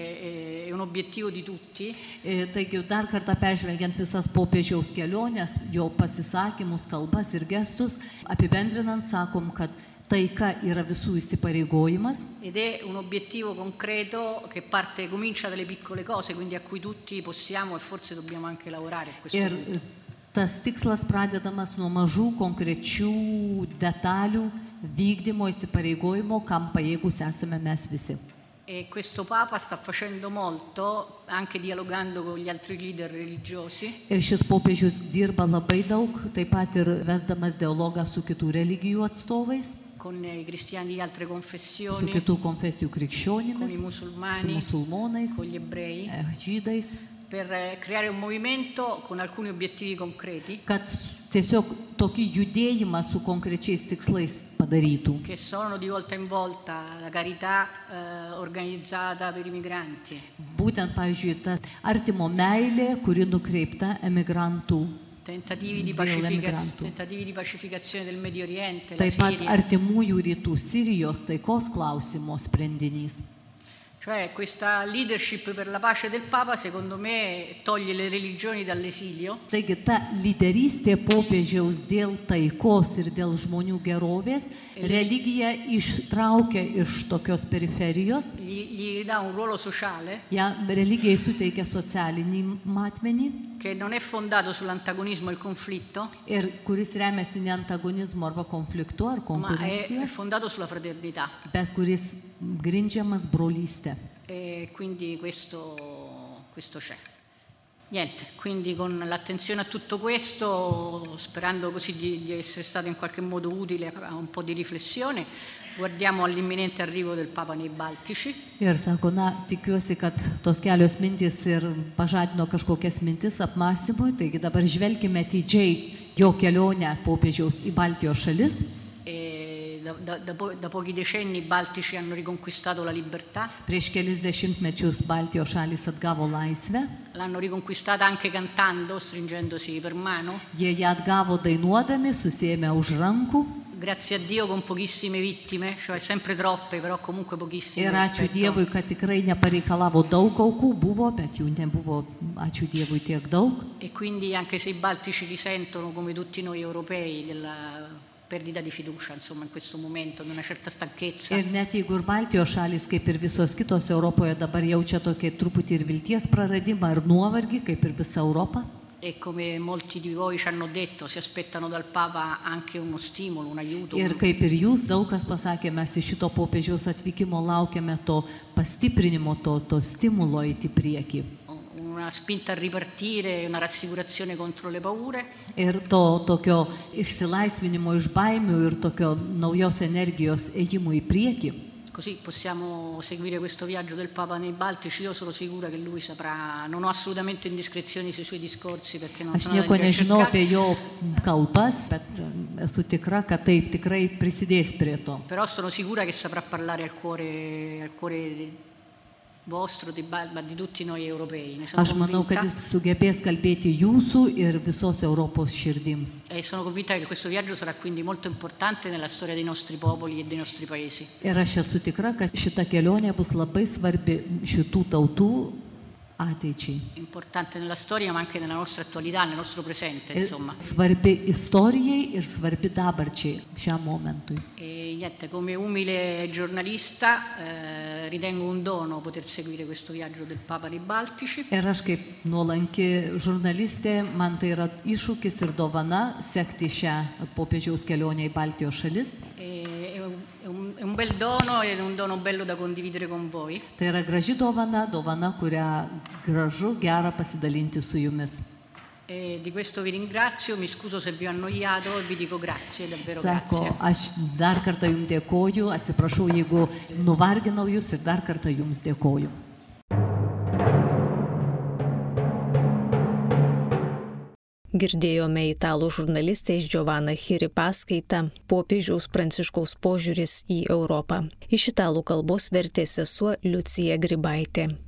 è un obiettivo di tutti. Taigi dar kartą peržvelgiant visas popiežiaus keliones, jo pasisakymus, kalbas ir gestus, apibendrinant sakom, kad taika yra visų įsipareigojimas. Ed è un obiettivo concreto che comincia dalle piccole cose, quindi a cui tutti possiamo e forse dobbiamo anche lavorare a questo punto. Tas tikslas pradedamas nuo mažų konkrečių detalių vykdymo įsipareigojimo, kam pajėgus esame mes visi. E questo Papa sta facendo molto, anche dialogando con gli altri leader religiosi. Ir šis popiežius dirba labai daug, taip pat ir vesdamas dialogą su kitų religijų atstovais, con i cristiani di altre su confessioni, kitų konfesijų con krikščionimis, i su musulmani, musulmonais, con gli ebrei, žydais, per creare un movimento con alcuni obiettivi concreti, kad tiesiog tokį judėjimą su konkrečiais tikslais padarytų. che sono di volta in volta la carità organizzata per i migranti, Būtent, pavyzdžiui, ta artimo meilė, kuri nukreipta emigrantų. tentativi di pacificazione del Medio Oriente, la Taip pat Siria. artimųjų rytų Sirijos taikos klausimo sprendinys. Cioè questa leadership per la pace del Papa, secondo me, toglie le religioni dall'esilio. Taigi ta lyderystė popiežiaus dėl taikos ir dėl žmonių gerovės religiją ištraukia iš tokios periferijos, Gli dà un ruolo sociale ją religijai suteikia socialinį matmenį che non è fondato sull'antagonismo e il conflitto, ir kuris remiasi ne antagonizmo arba konfliktu ar ma è konkurencija, fondato sulla fraternità. bet kuris grindžiamas brolystė. E quindi questo c'è. Niente, quindi con l'attenzione a tutto questo, sperando così di essere stato in qualche modo utile a un po' di riflessione, guardiamo all'imminente arrivo del Papa nei Baltici. Ir sako, na, tikiuosi, kad tos kelios mintys ir pažadino kažkokias mintis apmąstymui, taigi dabar žvelgime atidžiai jo kelionę popiežiaus į Baltijos šalis. Da pochi decenni i Baltici hanno riconquistato la libertà. Prieš kelis dešimtmečius Baltijos šalis atgavo laisvę. L'hanno riconquistata anche cantando, stringendosi per mano. Jie ją atgavo dainuodami, susiėmę už rankų. Grazie a Dio con pochissime vittime, cioè sempre troppe, però comunque pochissime. Ir ačiū Dievui, kad tikrai nepareikalavo daug aukų, buvo, bet jų nebuvo, ačiū Dievui, tiek daug. E quindi anche se i Baltici risentono, come tutti noi europei, della perdita di fiducia, insomma, in questo momento, di una certa stanchezza. Ir net jeigu ir Baltijos šalis, kaip ir visos kitos Europoje, dabar jaučia tokį truputį ir vilties praradimą, ir nuovargį, kaip ir visa Europa. E come molti di voi ci hanno detto, si aspettano dal Papa anche uno stimolo, un aiuto. Ir kaip ir jūs, daug kas pasakė, mes iš šito popiežiaus atvykimo laukiame to pastiprinimo, to stimulo eiti prieki. Una spinta a ripartire, una rassicurazione contro le paure. Ir to tokio išsilaisvinimo iš baimių ir tokio naujos energijos ėjimų į priekį. Così possiamo seguire questo viaggio del Papa nei Baltici. Io sono sicura che lui saprà, non ho assolutamente indiscrezioni sui suoi discorsi perché non Aš sono nieko nežinau apie jo kalbas, bet esu tikra, kad taip tikrai prisidės prie to. Però sono sicura che saprà parlare al cuore vostro, di tutti noi europei. Ne sono Aš manau, kad convinta. jis sugebės kalbėti jūsų ir visos Europos širdims. E sono convinta che questo viaggio sarà quindi molto importante nella storia dei nostri popoli e dei nostri paesi. Ir aš esu tikra, kad šita kelionė bus labai svarbi šitų tautų ateičiai. Importante nella storia, ma anche nella nostra attualità, nel nostro presente, insomma. Svarbi istorijai ir svarbi dabarčiai šiam momentui. E niente, come umile giornalista ritengo un dono poter seguire questo viaggio del Papa nei Baltici. Ir aš kaip nuolanki žurnalistė, man tai yra iššūkis ir dovana sekti šią popiežiaus kelionę į Baltijos šalis. È un bel dono ed è un dono bello da condividere con voi. Tai yra graži dovana, kurią gražu, gera pasidalinti su jumis. E di questo vi ringrazio, mi scuso se vi ho annoiato e vi dico grazie, davvero Sako, grazie. aš dar kartą jums dėkoju, atsiprašau, jeigu nuvarginau jūs ir dar kartą jums dėkoju. Girdėjome italų žurnalistės Giovanna Chiri paskaitą Popiežiaus Pranciškaus požiūris į Europą. Iš italų kalbos vertė sesuo Liucija Grybaitė.